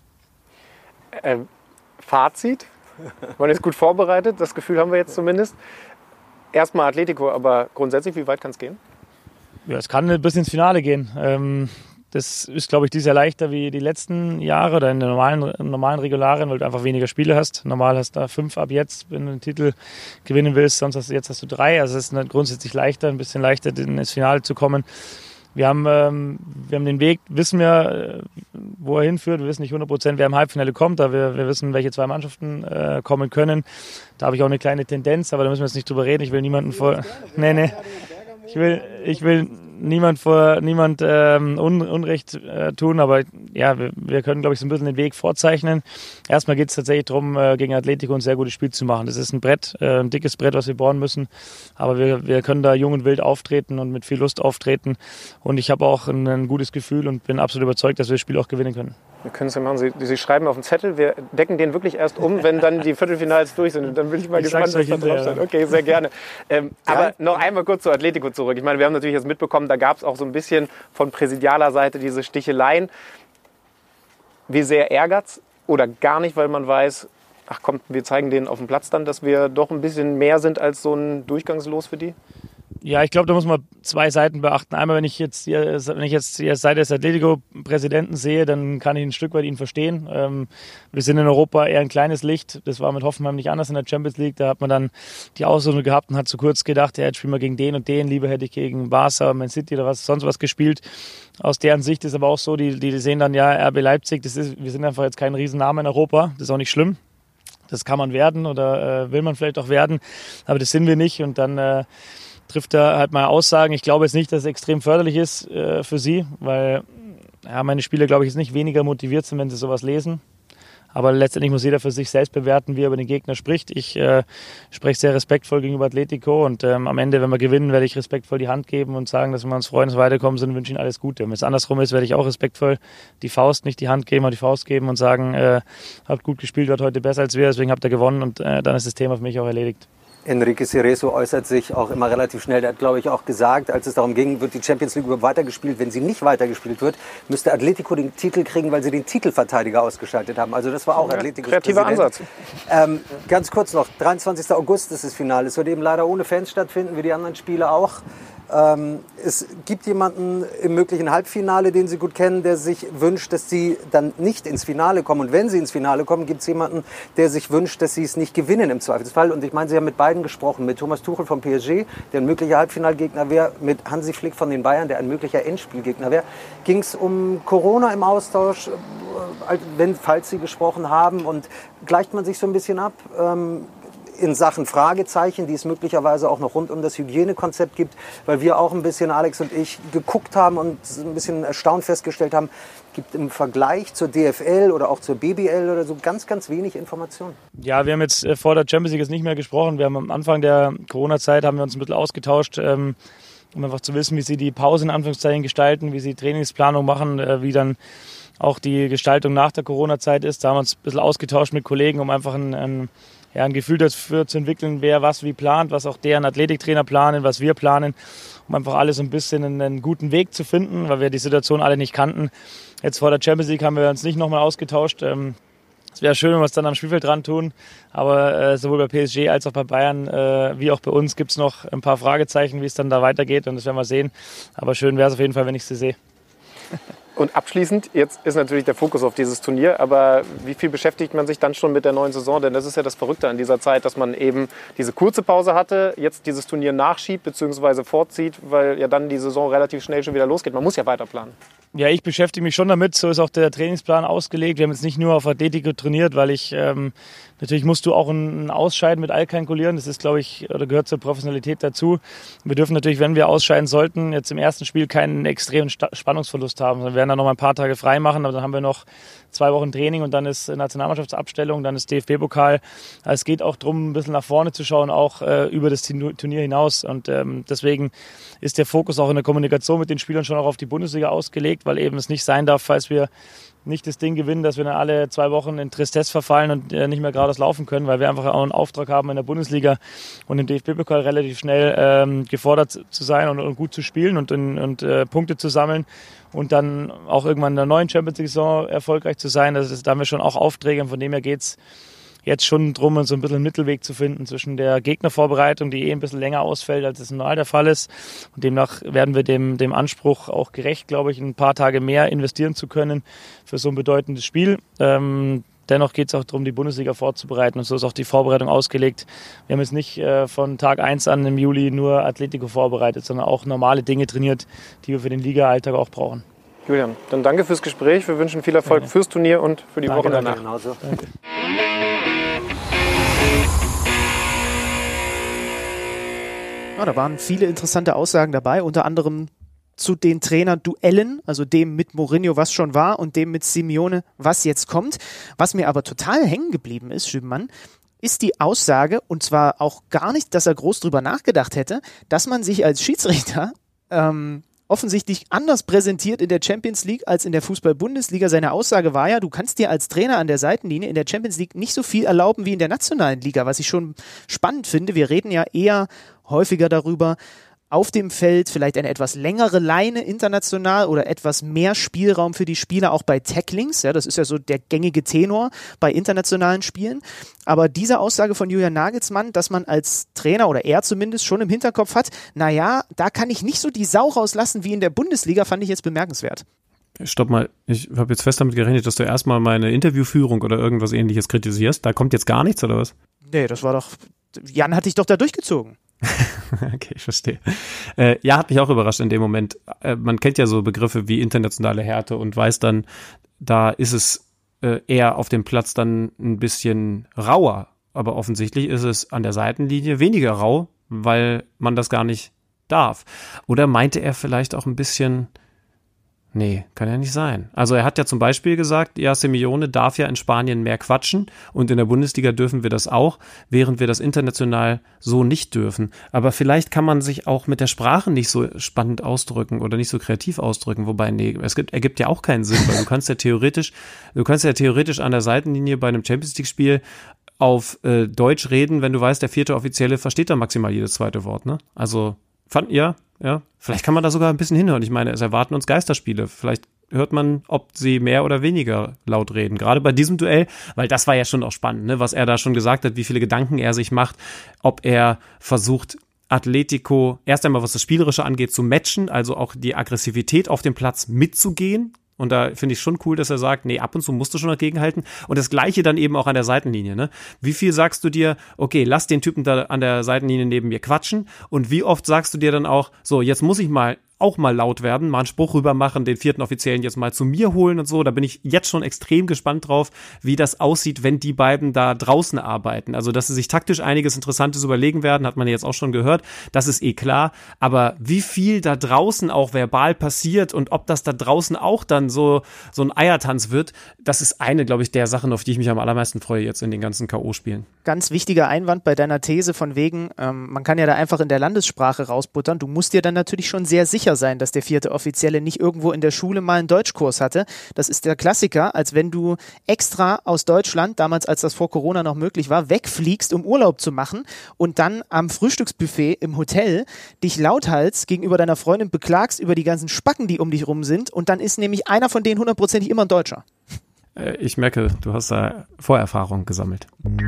Ähm, Fazit? Man ist gut vorbereitet, das Gefühl haben wir jetzt zumindest. Erstmal Atletico, aber grundsätzlich, wie weit kann es gehen? Ja, es kann bis ins Finale gehen. Ähm, das ist, glaube ich, dieses Jahr leichter wie die letzten Jahre oder in den normalen, normalen Regularien, weil du einfach weniger Spiele hast. Normal hast du da fünf ab jetzt, wenn du den Titel gewinnen willst, sonst hast du jetzt hast du drei. Also es ist grundsätzlich leichter, ein bisschen leichter ins Finale zu kommen. Wir haben, ähm, wir haben den Weg, wissen wir, wo er hinführt. Wir wissen nicht hundert Prozent, wer im Halbfinale kommt, aber wir, wir wissen, welche zwei Mannschaften äh, kommen können. Da habe ich auch eine kleine Tendenz, aber da müssen wir jetzt nicht drüber reden. Ich will niemanden vor... Nee, nee. Ich will, ich will niemand vor niemand ähm, Un, Unrecht äh, tun, aber ja, wir, wir können, glaube ich, so ein bisschen den Weg vorzeichnen. Erstmal geht es tatsächlich darum, äh, gegen Atletico ein sehr gutes Spiel zu machen. Das ist ein Brett, äh, ein dickes Brett, was wir bohren müssen, aber wir, wir können da jung und wild auftreten und mit viel Lust auftreten und ich habe auch ein, ein gutes Gefühl und bin absolut überzeugt, dass wir das Spiel auch gewinnen können. Wir können es ja machen. Sie, Sie schreiben auf den Zettel, wir decken den wirklich erst um, wenn dann die Viertelfinals durch sind. Und dann bin ich mal ich gespannt, was da drauf steht. Okay, sehr gerne. Ähm, ja. Aber noch einmal kurz zu Atletico zurück. Ich meine, wir haben natürlich jetzt mitbekommen, da gab es auch so ein bisschen von präsidialer Seite diese Sticheleien. Wie sehr ärgert's oder gar nicht, weil man weiß, ach komm, wir zeigen denen auf dem Platz dann, dass wir doch ein bisschen mehr sind als so ein Durchgangslos für die? Ja, ich glaube, da muss man zwei Seiten beachten. Einmal, wenn ich jetzt hier, wenn ich jetzt die Seite des Atletico-Präsidenten sehe, dann kann ich ein Stück weit ihn verstehen. Ähm, wir sind in Europa eher ein kleines Licht. Das war mit Hoffenheim nicht anders in der Champions League. Da hat man dann die Ausrunde gehabt und hat zu kurz gedacht, ja, jetzt spielen wir gegen den und den. Lieber hätte ich gegen Barca, Man City oder was sonst was gespielt. Aus deren Sicht ist aber auch so, die, die sehen dann, ja, R B Leipzig, das ist, wir sind einfach jetzt kein Riesenname in Europa. Das ist auch nicht schlimm. Das kann man werden oder äh, will man vielleicht auch werden. Aber das sind wir nicht. Und dann äh, trifft er halt mal Aussagen. Ich glaube jetzt nicht, dass es extrem förderlich ist äh, für sie, weil ja, meine Spieler, glaube ich, jetzt nicht weniger motiviert sind, wenn sie sowas lesen. Aber letztendlich muss jeder für sich selbst bewerten, wie er über den Gegner spricht. Ich äh, spreche sehr respektvoll gegenüber Atletico und ähm, am Ende, wenn wir gewinnen, werde ich respektvoll die Hand geben und sagen, dass wir uns freuen, dass wir weiterkommen sind und wünsche ihnen alles Gute. Wenn es andersrum ist, werde ich auch respektvoll die Faust, nicht die Hand geben, aber die Faust geben und sagen, äh, habt gut gespielt, wart heute besser als wir, deswegen habt ihr gewonnen und äh, dann ist das Thema für mich auch erledigt. Enrique Cerezo äußert sich auch immer relativ schnell. Er hat, glaube ich, auch gesagt, als es darum ging, wird die Champions League überhaupt weitergespielt. Wenn sie nicht weitergespielt wird, müsste Atletico den Titel kriegen, weil sie den Titelverteidiger ausgeschaltet haben. Also das war auch ja, Atleticos kreativer Ansatz. Ähm, ganz kurz noch, dreiundzwanzigster August ist das Finale. Es wird eben leider ohne Fans stattfinden, wie die anderen Spiele auch. Ähm, es gibt jemanden im möglichen Halbfinale, den Sie gut kennen, der sich wünscht, dass Sie dann nicht ins Finale kommen. Und wenn Sie ins Finale kommen, gibt es jemanden, der sich wünscht, dass Sie es nicht gewinnen im Zweifelsfall. Und ich meine, Sie haben mit beiden gesprochen, mit Thomas Tuchel vom P S G, der ein möglicher Halbfinalgegner wäre, mit Hansi Flick von den Bayern, der ein möglicher Endspielgegner wäre. Ging es um Corona im Austausch, wenn, falls Sie gesprochen haben, und gleicht man sich so ein bisschen ab? Ähm, in Sachen Fragezeichen, die es möglicherweise auch noch rund um das Hygienekonzept gibt, weil wir auch ein bisschen, Alex und ich, geguckt haben und ein bisschen erstaunt festgestellt haben, gibt im Vergleich zur D F L oder auch zur B B L oder so ganz, ganz wenig Informationen. Ja, wir haben jetzt äh, vor der Champions League jetzt nicht mehr gesprochen. Wir haben am Anfang der Corona-Zeit haben wir uns ein bisschen ausgetauscht, ähm, um einfach zu wissen, wie sie die Pause in Anführungszeichen gestalten, wie sie Trainingsplanung machen, äh, wie dann auch die Gestaltung nach der Corona-Zeit ist. Da haben wir uns ein bisschen ausgetauscht mit Kollegen, um einfach ein, ein Ja, ein Gefühl dafür zu entwickeln, wer was wie plant, was auch deren Athletiktrainer planen, was wir planen, um einfach alles ein bisschen in einen guten Weg zu finden, weil wir die Situation alle nicht kannten. Jetzt vor der Champions League haben wir uns nicht nochmal ausgetauscht. Es wäre schön, wenn wir es dann am Spielfeld dran tun, aber äh, sowohl bei P S G als auch bei Bayern äh, wie auch bei uns gibt es noch ein paar Fragezeichen, wie es dann da weitergeht, und das werden wir sehen. Aber schön wäre es auf jeden Fall, wenn ich sie sehe. Und abschließend, jetzt ist natürlich der Fokus auf dieses Turnier, aber wie viel beschäftigt man sich dann schon mit der neuen Saison? Denn das ist ja das Verrückte an dieser Zeit, dass man eben diese kurze Pause hatte, jetzt dieses Turnier nachschiebt bzw. vorzieht, weil ja dann die Saison relativ schnell schon wieder losgeht. Man muss ja weiter planen. Ja, ich beschäftige mich schon damit. So ist auch der Trainingsplan ausgelegt. Wir haben jetzt nicht nur auf Athletik trainiert, weil ich, ähm, natürlich musst du auch ein Ausscheiden mit einkalkulieren. Das ist, glaube ich, oder gehört zur Professionalität dazu. Wir dürfen natürlich, wenn wir ausscheiden sollten, jetzt im ersten Spiel keinen extremen Spannungsverlust haben. Wir werden dann noch mal ein paar Tage frei machen, aber dann haben wir noch zwei Wochen Training und dann ist Nationalmannschaftsabstellung, dann ist D F B-Pokal. Also es geht auch darum, ein bisschen nach vorne zu schauen, auch äh, über das Turnier hinaus. Und ähm, deswegen ist der Fokus auch in der Kommunikation mit den Spielern schon auch auf die Bundesliga ausgelegt, weil eben es nicht sein darf, falls wir nicht das Ding gewinnen, dass wir dann alle zwei Wochen in Tristesse verfallen und äh, nicht mehr geradeaus laufen können, weil wir einfach auch einen Auftrag haben in der Bundesliga und im D F B-Pokal relativ schnell ähm, gefordert zu sein und, und gut zu spielen und, und, und äh, Punkte zu sammeln und dann auch irgendwann in der neuen Champions League-Saison erfolgreich zu sein. Also das, da haben wir schon auch Aufträge, und von dem her geht's jetzt schon drum, so ein bisschen einen Mittelweg zu finden zwischen der Gegnervorbereitung, die eh ein bisschen länger ausfällt, als es normal der Fall ist. Und demnach werden wir dem, dem Anspruch auch gerecht, glaube ich, ein paar Tage mehr investieren zu können für so ein bedeutendes Spiel. Ähm, dennoch geht es auch darum, die Bundesliga vorzubereiten, und so ist auch die Vorbereitung ausgelegt. Wir haben jetzt nicht äh, von Tag eins an im Juli nur Atletico vorbereitet, sondern auch normale Dinge trainiert, die wir für den Liga-Alltag auch brauchen. Julian, dann danke fürs Gespräch. Wir wünschen viel Erfolg ja. fürs Turnier und für die danke, Wochen danach. Danke. Genauso. Danke. Ja, da waren viele interessante Aussagen dabei, unter anderem zu den Trainerduellen, also dem mit Mourinho, was schon war, und dem mit Simeone, was jetzt kommt. Was mir aber total hängen geblieben ist, Schübenmann, ist die Aussage, und zwar auch gar nicht, dass er groß drüber nachgedacht hätte, dass man sich als Schiedsrichter ähm, offensichtlich anders präsentiert in der Champions League als in der Fußball-Bundesliga. Seine Aussage war ja, du kannst dir als Trainer an der Seitenlinie in der Champions League nicht so viel erlauben wie in der nationalen Liga, was ich schon spannend finde. Wir reden ja eher häufiger darüber, auf dem Feld vielleicht eine etwas längere Leine international oder etwas mehr Spielraum für die Spieler, auch bei Tacklings. Ja, das ist ja so der gängige Tenor bei internationalen Spielen. Aber diese Aussage von Julian Nagelsmann, dass man als Trainer, oder er zumindest, schon im Hinterkopf hat, naja, da kann ich nicht so die Sau rauslassen wie in der Bundesliga, fand ich jetzt bemerkenswert. Stopp mal, ich habe jetzt fest damit gerechnet, dass du erstmal meine Interviewführung oder irgendwas Ähnliches kritisierst. Da kommt jetzt gar nichts, oder was? Nee, das war doch, Jan hat dich doch da durchgezogen. Okay, ich verstehe. Äh, ja, hat mich auch überrascht in dem Moment. Äh, man kennt ja so Begriffe wie internationale Härte und weiß dann, da ist es äh, eher auf dem Platz dann ein bisschen rauer. Aber offensichtlich ist es an der Seitenlinie weniger rau, weil man das gar nicht darf. Oder meinte er vielleicht auch ein bisschen... Nee, kann ja nicht sein. Also er hat ja zum Beispiel gesagt, ja, Simeone darf ja in Spanien mehr quatschen und in der Bundesliga dürfen wir das auch, während wir das international so nicht dürfen. Aber vielleicht kann man sich auch mit der Sprache nicht so spannend ausdrücken oder nicht so kreativ ausdrücken, wobei, nee, es gibt, ergibt ja auch keinen Sinn, weil du kannst ja theoretisch, du kannst ja theoretisch an der Seitenlinie bei einem Champions-League-Spiel auf äh, Deutsch reden, wenn du weißt, der vierte Offizielle versteht da maximal jedes zweite Wort, ne? Also, fand ihr? Ja, vielleicht kann man da sogar ein bisschen hinhören. Ich meine, es erwarten uns Geisterspiele. Vielleicht hört man, ob sie mehr oder weniger laut reden. Gerade bei diesem Duell, weil das war ja schon auch spannend, ne? Was er da schon gesagt hat, wie viele Gedanken er sich macht, ob er versucht, Atletico erst einmal, was das Spielerische angeht, zu matchen, also auch die Aggressivität auf dem Platz mitzugehen. Und da finde ich schon cool, dass er sagt, nee, ab und zu musst du schon dagegenhalten. Und das Gleiche dann eben auch an der Seitenlinie, ne? Wie viel sagst du dir, okay, lass den Typen da an der Seitenlinie neben mir quatschen? Und wie oft sagst du dir dann auch, so, jetzt muss ich mal auch mal laut werden, mal einen Spruch rüber machen, den vierten Offiziellen jetzt mal zu mir holen und so. Da bin ich jetzt schon extrem gespannt drauf, wie das aussieht, wenn die beiden da draußen arbeiten. Also, dass sie sich taktisch einiges Interessantes überlegen werden, hat man ja jetzt auch schon gehört. Das ist eh klar. Aber wie viel da draußen auch verbal passiert und ob das da draußen auch dann so, so ein Eiertanz wird, das ist eine, glaube ich, der Sachen, auf die ich mich am allermeisten freue jetzt in den ganzen K O-Spielen. Ganz wichtiger Einwand bei deiner These von wegen, ähm, man kann ja da einfach in der Landessprache rausbuttern. Du musst dir dann natürlich schon sehr sicher sein, dass der vierte Offizielle nicht irgendwo in der Schule mal einen Deutschkurs hatte. Das ist der Klassiker, als wenn du extra aus Deutschland, damals als das vor Corona noch möglich war, wegfliegst, um Urlaub zu machen und dann am Frühstücksbuffet im Hotel dich lauthals gegenüber deiner Freundin beklagst über die ganzen Spacken, die um dich rum sind, und dann ist nämlich einer von denen hundertprozentig immer ein Deutscher. Äh, ich merke, du hast da Vorerfahrung gesammelt.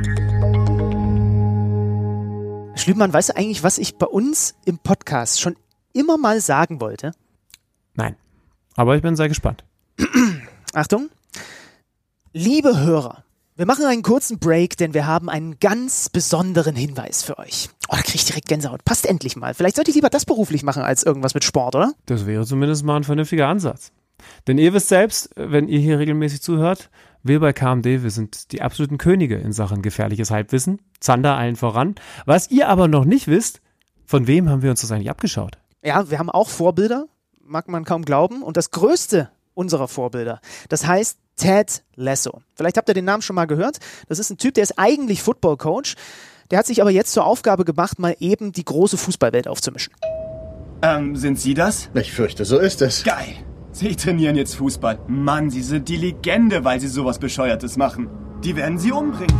Schlümann, weißt du eigentlich, was ich bei uns im Podcast schon immer mal sagen wollte? Nein, aber ich bin sehr gespannt. Achtung. Liebe Hörer, wir machen einen kurzen Break, denn wir haben einen ganz besonderen Hinweis für euch. Oh, da krieg ich direkt Gänsehaut. Passt endlich mal. Vielleicht sollte ich lieber das beruflich machen als irgendwas mit Sport, oder? Das wäre zumindest mal ein vernünftiger Ansatz. Denn ihr wisst selbst, wenn ihr hier regelmäßig zuhört, wir bei K M D, wir sind die absoluten Könige in Sachen gefährliches Halbwissen. Zander allen voran. Was ihr aber noch nicht wisst, von wem haben wir uns das eigentlich abgeschaut? Ja, wir haben auch Vorbilder, mag man kaum glauben. Und das größte unserer Vorbilder, das heißt Ted Lasso. Vielleicht habt ihr den Namen schon mal gehört. Das ist ein Typ, der ist eigentlich Football-Coach. Der hat sich aber jetzt zur Aufgabe gemacht, mal eben die große Fußballwelt aufzumischen. Ähm, sind Sie das? Ich fürchte, so ist es. Geil. Sie trainieren jetzt Fußball. Mann, Sie sind die Legende, weil Sie sowas Bescheuertes machen. Die werden Sie umbringen.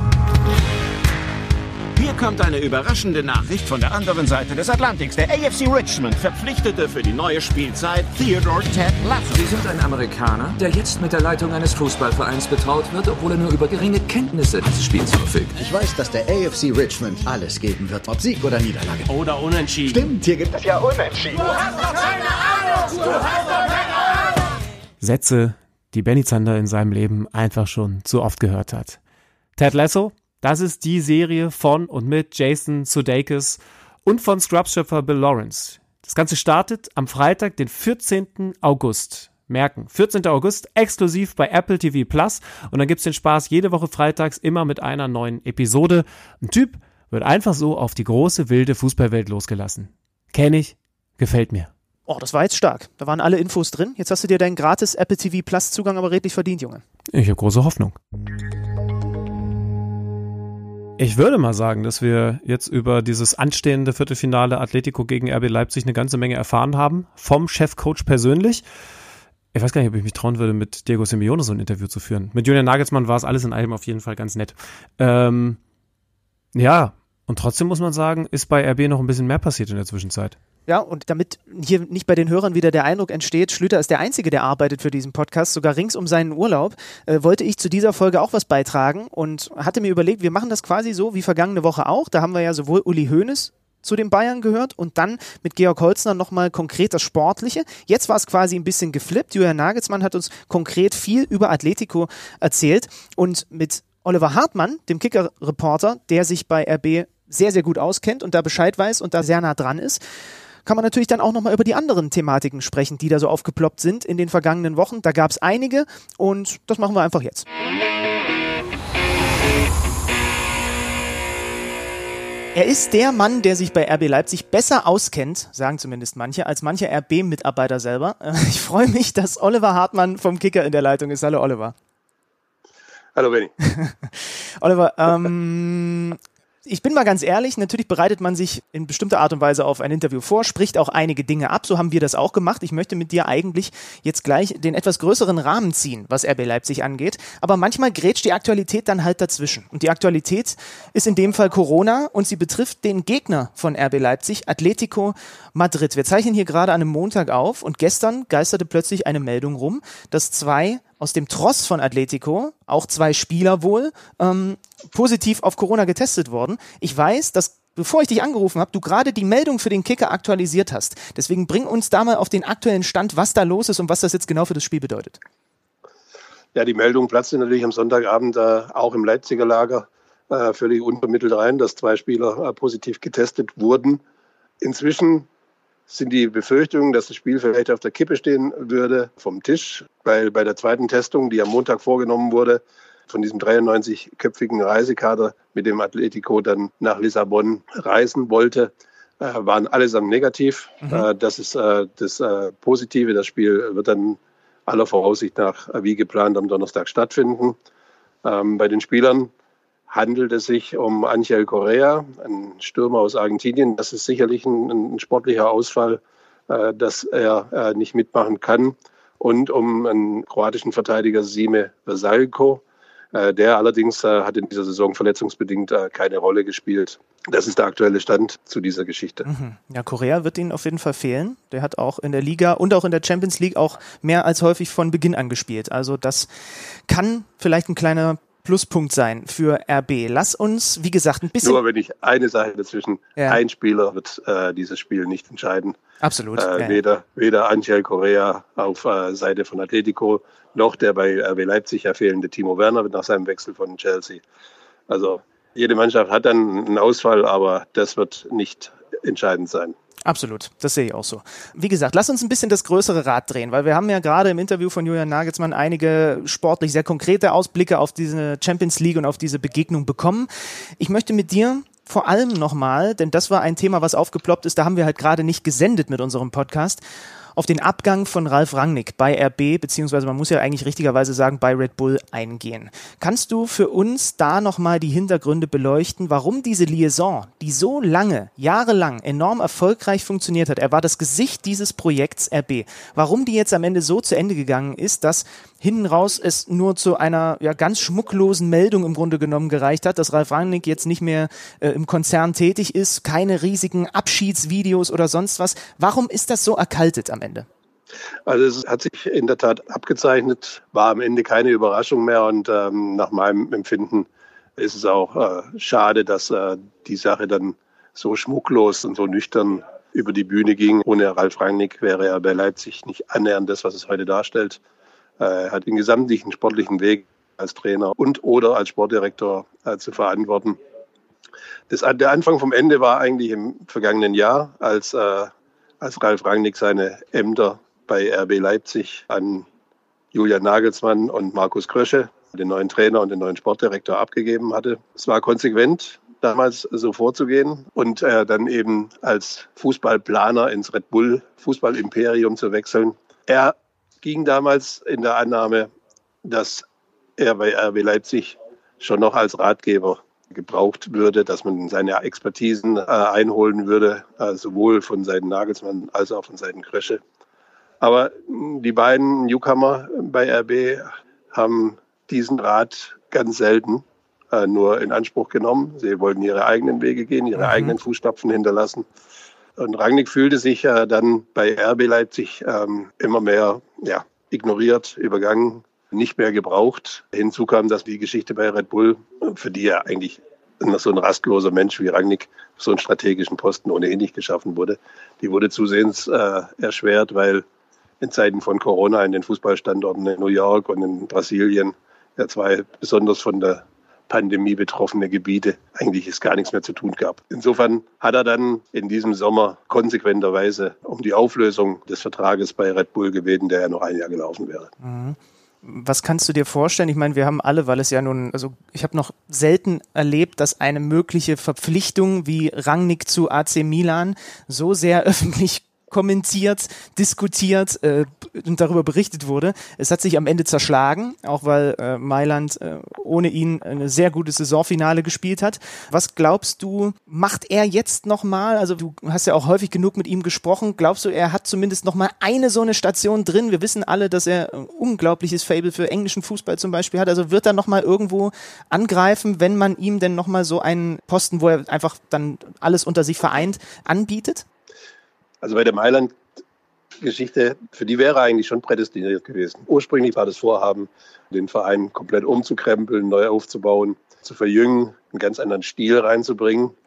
Hier kommt eine überraschende Nachricht von der anderen Seite des Atlantiks. Der A F C Richmond verpflichtete für die neue Spielzeit Theodore Ted Lasso. Sie sind ein Amerikaner, der jetzt mit der Leitung eines Fußballvereins betraut wird, obwohl er nur über geringe Kenntnisse dieses Spiels verfügt. Ich weiß, dass der A F C Richmond alles geben wird, ob Sieg oder Niederlage. Oder Unentschieden. Stimmt, hier gibt es ja Unentschieden. Du hast doch keine Ahnung! Du hast doch keine Ahnung! Sätze, die Benny Zander in seinem Leben einfach schon zu oft gehört hat. Ted Lasso, das ist die Serie von und mit Jason Sudeikis und von Scrubs-Schöpfer Bill Lawrence. Das Ganze startet am Freitag, den vierzehnten August. Merken, vierzehnten August, exklusiv bei Apple T V Plus. Und dann gibt's den Spaß jede Woche freitags immer mit einer neuen Episode. Ein Typ wird einfach so auf die große, wilde Fußballwelt losgelassen. Kenn ich, gefällt mir. Oh, das war jetzt stark. Da waren alle Infos drin. Jetzt hast du dir deinen gratis Apple T V Plus Zugang aber redlich verdient, Junge. Ich habe große Hoffnung. Ich würde mal sagen, dass wir jetzt über dieses anstehende Viertelfinale Atletico gegen R B Leipzig eine ganze Menge erfahren haben. Vom Chefcoach persönlich. Ich weiß gar nicht, ob ich mich trauen würde, mit Diego Simeone so ein Interview zu führen. Mit Julian Nagelsmann war es alles in allem auf jeden Fall ganz nett. Ähm, ja, und trotzdem muss man sagen, ist bei R B noch ein bisschen mehr passiert in der Zwischenzeit. Ja, und damit hier nicht bei den Hörern wieder der Eindruck entsteht, Schlüter ist der Einzige, der arbeitet für diesen Podcast, sogar rings um seinen Urlaub, äh, wollte ich zu dieser Folge auch was beitragen und hatte mir überlegt, wir machen das quasi so wie vergangene Woche auch. Da haben wir ja sowohl Uli Hoeneß zu den Bayern gehört und dann mit Georg Holzner nochmal konkret das Sportliche. Jetzt war es quasi ein bisschen geflippt. Julian Nagelsmann hat uns konkret viel über Atletico erzählt und mit Oliver Hartmann, dem Kicker-Reporter, der sich bei R B sehr, sehr gut auskennt und da Bescheid weiß und da sehr nah dran ist, kann man natürlich dann auch nochmal über die anderen Thematiken sprechen, die da so aufgeploppt sind in den vergangenen Wochen. Da gab es einige und das machen wir einfach jetzt. Er ist der Mann, der sich bei R B Leipzig besser auskennt, sagen zumindest manche, als mancher R B-Mitarbeiter selber. Ich freue mich, dass Oliver Hartmann vom Kicker in der Leitung ist. Hallo Oliver. Hallo Benni. Oliver, ähm... ich bin mal ganz ehrlich, natürlich bereitet man sich in bestimmter Art und Weise auf ein Interview vor, spricht auch einige Dinge ab, so haben wir das auch gemacht. Ich möchte mit dir eigentlich jetzt gleich den etwas größeren Rahmen ziehen, was R B Leipzig angeht, aber manchmal grätscht die Aktualität dann halt dazwischen. Und die Aktualität ist in dem Fall Corona und sie betrifft den Gegner von R B Leipzig, Atletico Madrid. Wir zeichnen hier gerade an einem Montag auf und gestern geisterte plötzlich eine Meldung rum, dass zwei aus dem Tross von Atletico, auch zwei Spieler wohl, ähm, positiv auf Corona getestet worden. Ich weiß, dass bevor ich dich angerufen habe, du gerade die Meldung für den Kicker aktualisiert hast. Deswegen bring uns da mal auf den aktuellen Stand, was da los ist und was das jetzt genau für das Spiel bedeutet. Ja, die Meldung platzte natürlich am Sonntagabend äh, auch im Leipziger Lager äh, völlig unvermittelt rein, dass zwei Spieler äh, positiv getestet wurden. Inzwischen sind die Befürchtungen, dass das Spiel vielleicht auf der Kippe stehen würde, vom Tisch, weil bei der zweiten Testung, die am Montag vorgenommen wurde, von diesem dreiundneunzig-köpfigen Reisekader, mit dem Atletico dann nach Lissabon reisen wollte, äh, waren allesamt negativ. Mhm. Äh, das ist äh, das äh, Positive. Das Spiel wird dann aller Voraussicht nach wie geplant am Donnerstag stattfinden. Ähm, bei den Spielern handelt es sich um Ángel Correa, ein Stürmer aus Argentinien. Das ist sicherlich ein, ein sportlicher Ausfall, äh, dass er äh, nicht mitmachen kann. Und um einen kroatischen Verteidiger Sime Vrsaljko. Äh, der allerdings äh, hat in dieser Saison verletzungsbedingt äh, keine Rolle gespielt. Das ist der aktuelle Stand zu dieser Geschichte. Mhm. Ja, Correa wird Ihnen auf jeden Fall fehlen. Der hat auch in der Liga und auch in der Champions League auch mehr als häufig von Beginn an gespielt. Also das kann vielleicht ein kleiner Pluspunkt sein für R B. Lass uns, wie gesagt, ein bisschen... Nur wenn ich eine Sache dazwischen, ja. Ein Spieler wird äh, dieses Spiel nicht entscheiden. Absolut. Äh, ja. Weder, weder Ángel Correa auf äh, Seite von Atletico, noch der bei R B Leipzig ja fehlende Timo Werner nach seinem Wechsel von Chelsea. Also jede Mannschaft hat dann einen Ausfall, aber das wird nicht entscheidend sein. Absolut, das sehe ich auch so. Wie gesagt, lass uns ein bisschen das größere Rad drehen, weil wir haben ja gerade im Interview von Julian Nagelsmann einige sportlich sehr konkrete Ausblicke auf diese Champions League und auf diese Begegnung bekommen. Ich möchte mit dir vor allem nochmal, denn das war ein Thema, was aufgeploppt ist, da haben wir halt gerade nicht gesendet mit unserem Podcast, auf den Abgang von Ralf Rangnick bei R B, beziehungsweise man muss ja eigentlich richtigerweise sagen, bei Red Bull eingehen. Kannst du für uns da nochmal die Hintergründe beleuchten, warum diese Liaison, die so lange, jahrelang enorm erfolgreich funktioniert hat, er war das Gesicht dieses Projekts R B, warum die jetzt am Ende so zu Ende gegangen ist, dass hinten raus es nur zu einer ja, ganz schmucklosen Meldung im Grunde genommen gereicht hat, dass Ralf Rangnick jetzt nicht mehr äh, im Konzern tätig ist, keine riesigen Abschiedsvideos oder sonst was. Warum ist das so erkaltet am Ende? Also es hat sich in der Tat abgezeichnet, war am Ende keine Überraschung mehr und ähm, nach meinem Empfinden ist es auch äh, schade, dass äh, die Sache dann so schmucklos und so nüchtern über die Bühne ging. Ohne Ralf Rangnick wäre er bei Leipzig nicht annähernd das, was es heute darstellt. Er hat den gesamtlichen sportlichen Weg als Trainer und oder als Sportdirektor äh, zu verantworten. Das, der Anfang vom Ende war eigentlich im vergangenen Jahr, als, äh, als Ralf Rangnick seine Ämter bei R B Leipzig an Julian Nagelsmann und Markus Krösche, den neuen Trainer und den neuen Sportdirektor, abgegeben hatte. Es war konsequent, damals so vorzugehen und äh, dann eben als Fußballplaner ins Red Bull Fußballimperium zu wechseln. Er ging damals in der Annahme, dass er bei R B Leipzig schon noch als Ratgeber gebraucht würde, dass man seine Expertisen äh, einholen würde, äh, sowohl von Seiten Nagelsmann als auch von Seiten Krösche. Aber die beiden Newcomer bei R B haben diesen Rat ganz selten äh, nur in Anspruch genommen. Sie wollten ihre eigenen Wege gehen, ihre mhm. eigenen Fußstapfen hinterlassen. Und Rangnick fühlte sich äh, dann bei R B Leipzig ähm, immer mehr ja, ignoriert, übergangen, nicht mehr gebraucht. Hinzu kam, dass die Geschichte bei Red Bull, für die ja eigentlich so ein rastloser Mensch wie Rangnick so einen strategischen Posten ohnehin nicht geschaffen wurde, die wurde zusehends äh, erschwert, weil in Zeiten von Corona in den Fußballstandorten in New York und in Brasilien, ja zwei besonders von der Pandemie betroffene Gebiete, eigentlich es gar nichts mehr zu tun gab. Insofern hat er dann in diesem Sommer konsequenterweise um die Auflösung des Vertrages bei Red Bull gebeten, der ja noch ein Jahr gelaufen wäre. Mhm. Was kannst du dir vorstellen? Ich meine, wir haben alle, weil es ja nun, also ich habe noch selten erlebt, dass eine mögliche Verpflichtung wie Rangnick zu A C Milan so sehr öffentlich kommentiert, diskutiert äh, und darüber berichtet wurde. Es hat sich am Ende zerschlagen, auch weil äh, Mailand äh, ohne ihn eine sehr gute Saisonfinale gespielt hat. Was glaubst du, macht er jetzt nochmal? Also du hast ja auch häufig genug mit ihm gesprochen. Glaubst du, er hat zumindest nochmal eine so eine Station drin? Wir wissen alle, dass er ein unglaubliches Faible für englischen Fußball zum Beispiel hat. Also wird er nochmal irgendwo angreifen, wenn man ihm denn nochmal so einen Posten, wo er einfach dann alles unter sich vereint, anbietet? Also bei der Mailand-Geschichte, für die wäre er eigentlich schon prädestiniert gewesen. Ursprünglich war das Vorhaben, den Verein komplett umzukrempeln, neu aufzubauen, zu verjüngen, einen ganz anderen Stil reinzubringen.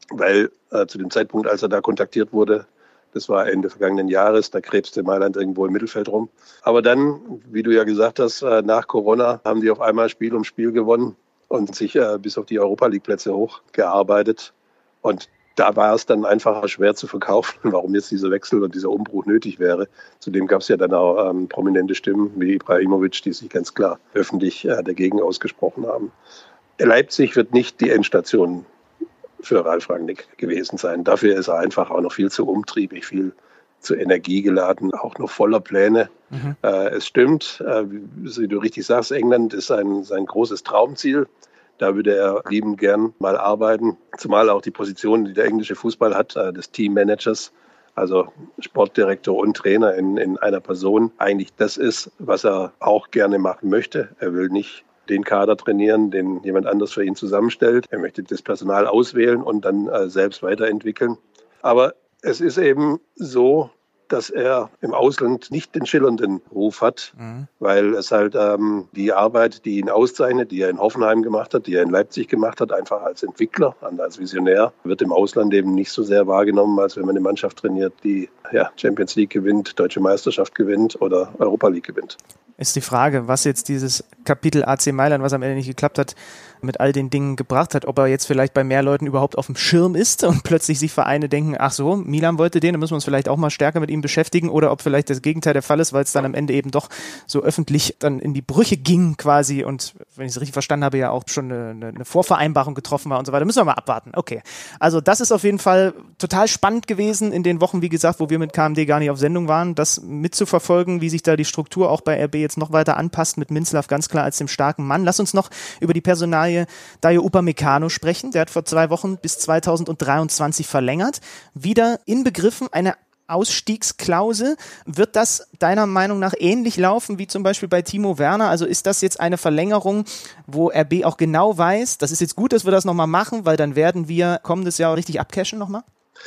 weil äh, zu dem Zeitpunkt, als er da kontaktiert wurde, das war Ende vergangenen Jahres, da krebste Mailand irgendwo im Mittelfeld rum. Aber dann, wie du ja gesagt hast, äh, nach Corona haben die auf einmal Spiel um Spiel gewonnen und sich äh, bis auf die Europa-League-Plätze hochgearbeitet. Und da war es dann einfach schwer zu verkaufen, warum jetzt dieser Wechsel und dieser Umbruch nötig wäre. Zudem gab es ja dann auch ähm, prominente Stimmen wie Ibrahimovic, die sich ganz klar öffentlich äh, dagegen ausgesprochen haben. Leipzig wird nicht die Endstation für Ralf Rangnick gewesen sein. Dafür ist er einfach auch noch viel zu umtriebig, viel zu energiegeladen, auch noch voller Pläne. Mhm. Äh, es stimmt, äh, wie du richtig sagst, England ist ein, sein großes Traumziel. Da würde er liebend gern mal arbeiten, zumal auch die Position, die der englische Fußball hat, des Teammanagers, also Sportdirektor und Trainer in, in einer Person, eigentlich das ist, was er auch gerne machen möchte. Er will nicht den Kader trainieren, den jemand anders für ihn zusammenstellt. Er möchte das Personal auswählen und dann äh, selbst weiterentwickeln. Aber es ist eben so, dass er im Ausland nicht den schillernden Ruf hat, mhm. weil es halt ähm, die Arbeit, die ihn auszeichnet, die er in Hoffenheim gemacht hat, die er in Leipzig gemacht hat, einfach als Entwickler, als Visionär, wird im Ausland eben nicht so sehr wahrgenommen, als wenn man eine Mannschaft trainiert, die ja, Champions League gewinnt, Deutsche Meisterschaft gewinnt oder Europa League gewinnt. Ist die Frage, was jetzt dieses Kapitel A C Mailand, was am Ende nicht geklappt hat, mit all den Dingen gebracht hat, ob er jetzt vielleicht bei mehr Leuten überhaupt auf dem Schirm ist und plötzlich sich Vereine denken, ach so, Milan wollte den, dann müssen wir uns vielleicht auch mal stärker mit ihm beschäftigen, oder ob vielleicht das Gegenteil der Fall ist, weil es dann am Ende eben doch so öffentlich dann in die Brüche ging quasi und, wenn ich es richtig verstanden habe, ja auch schon eine, eine Vorvereinbarung getroffen war und so weiter. Müssen wir mal abwarten. Okay. Also das ist auf jeden Fall total spannend gewesen in den Wochen, wie gesagt, wo wir mit K M D gar nicht auf Sendung waren, das mitzuverfolgen, wie sich da die Struktur auch bei R B jetzt noch weiter anpasst, mit Minzlaff ganz klar als dem starken Mann. Lass uns noch über die Personalie Dayo Upamecano sprechen. Der hat vor zwei Wochen bis zweitausenddreiundzwanzig verlängert. Wieder inbegriffen eine Ausstiegsklausel. Wird das deiner Meinung nach ähnlich laufen wie zum Beispiel bei Timo Werner? Also ist das jetzt eine Verlängerung, wo R B auch genau weiß, das ist jetzt gut, dass wir das nochmal machen, weil dann werden wir kommendes Jahr richtig abcashen nochmal?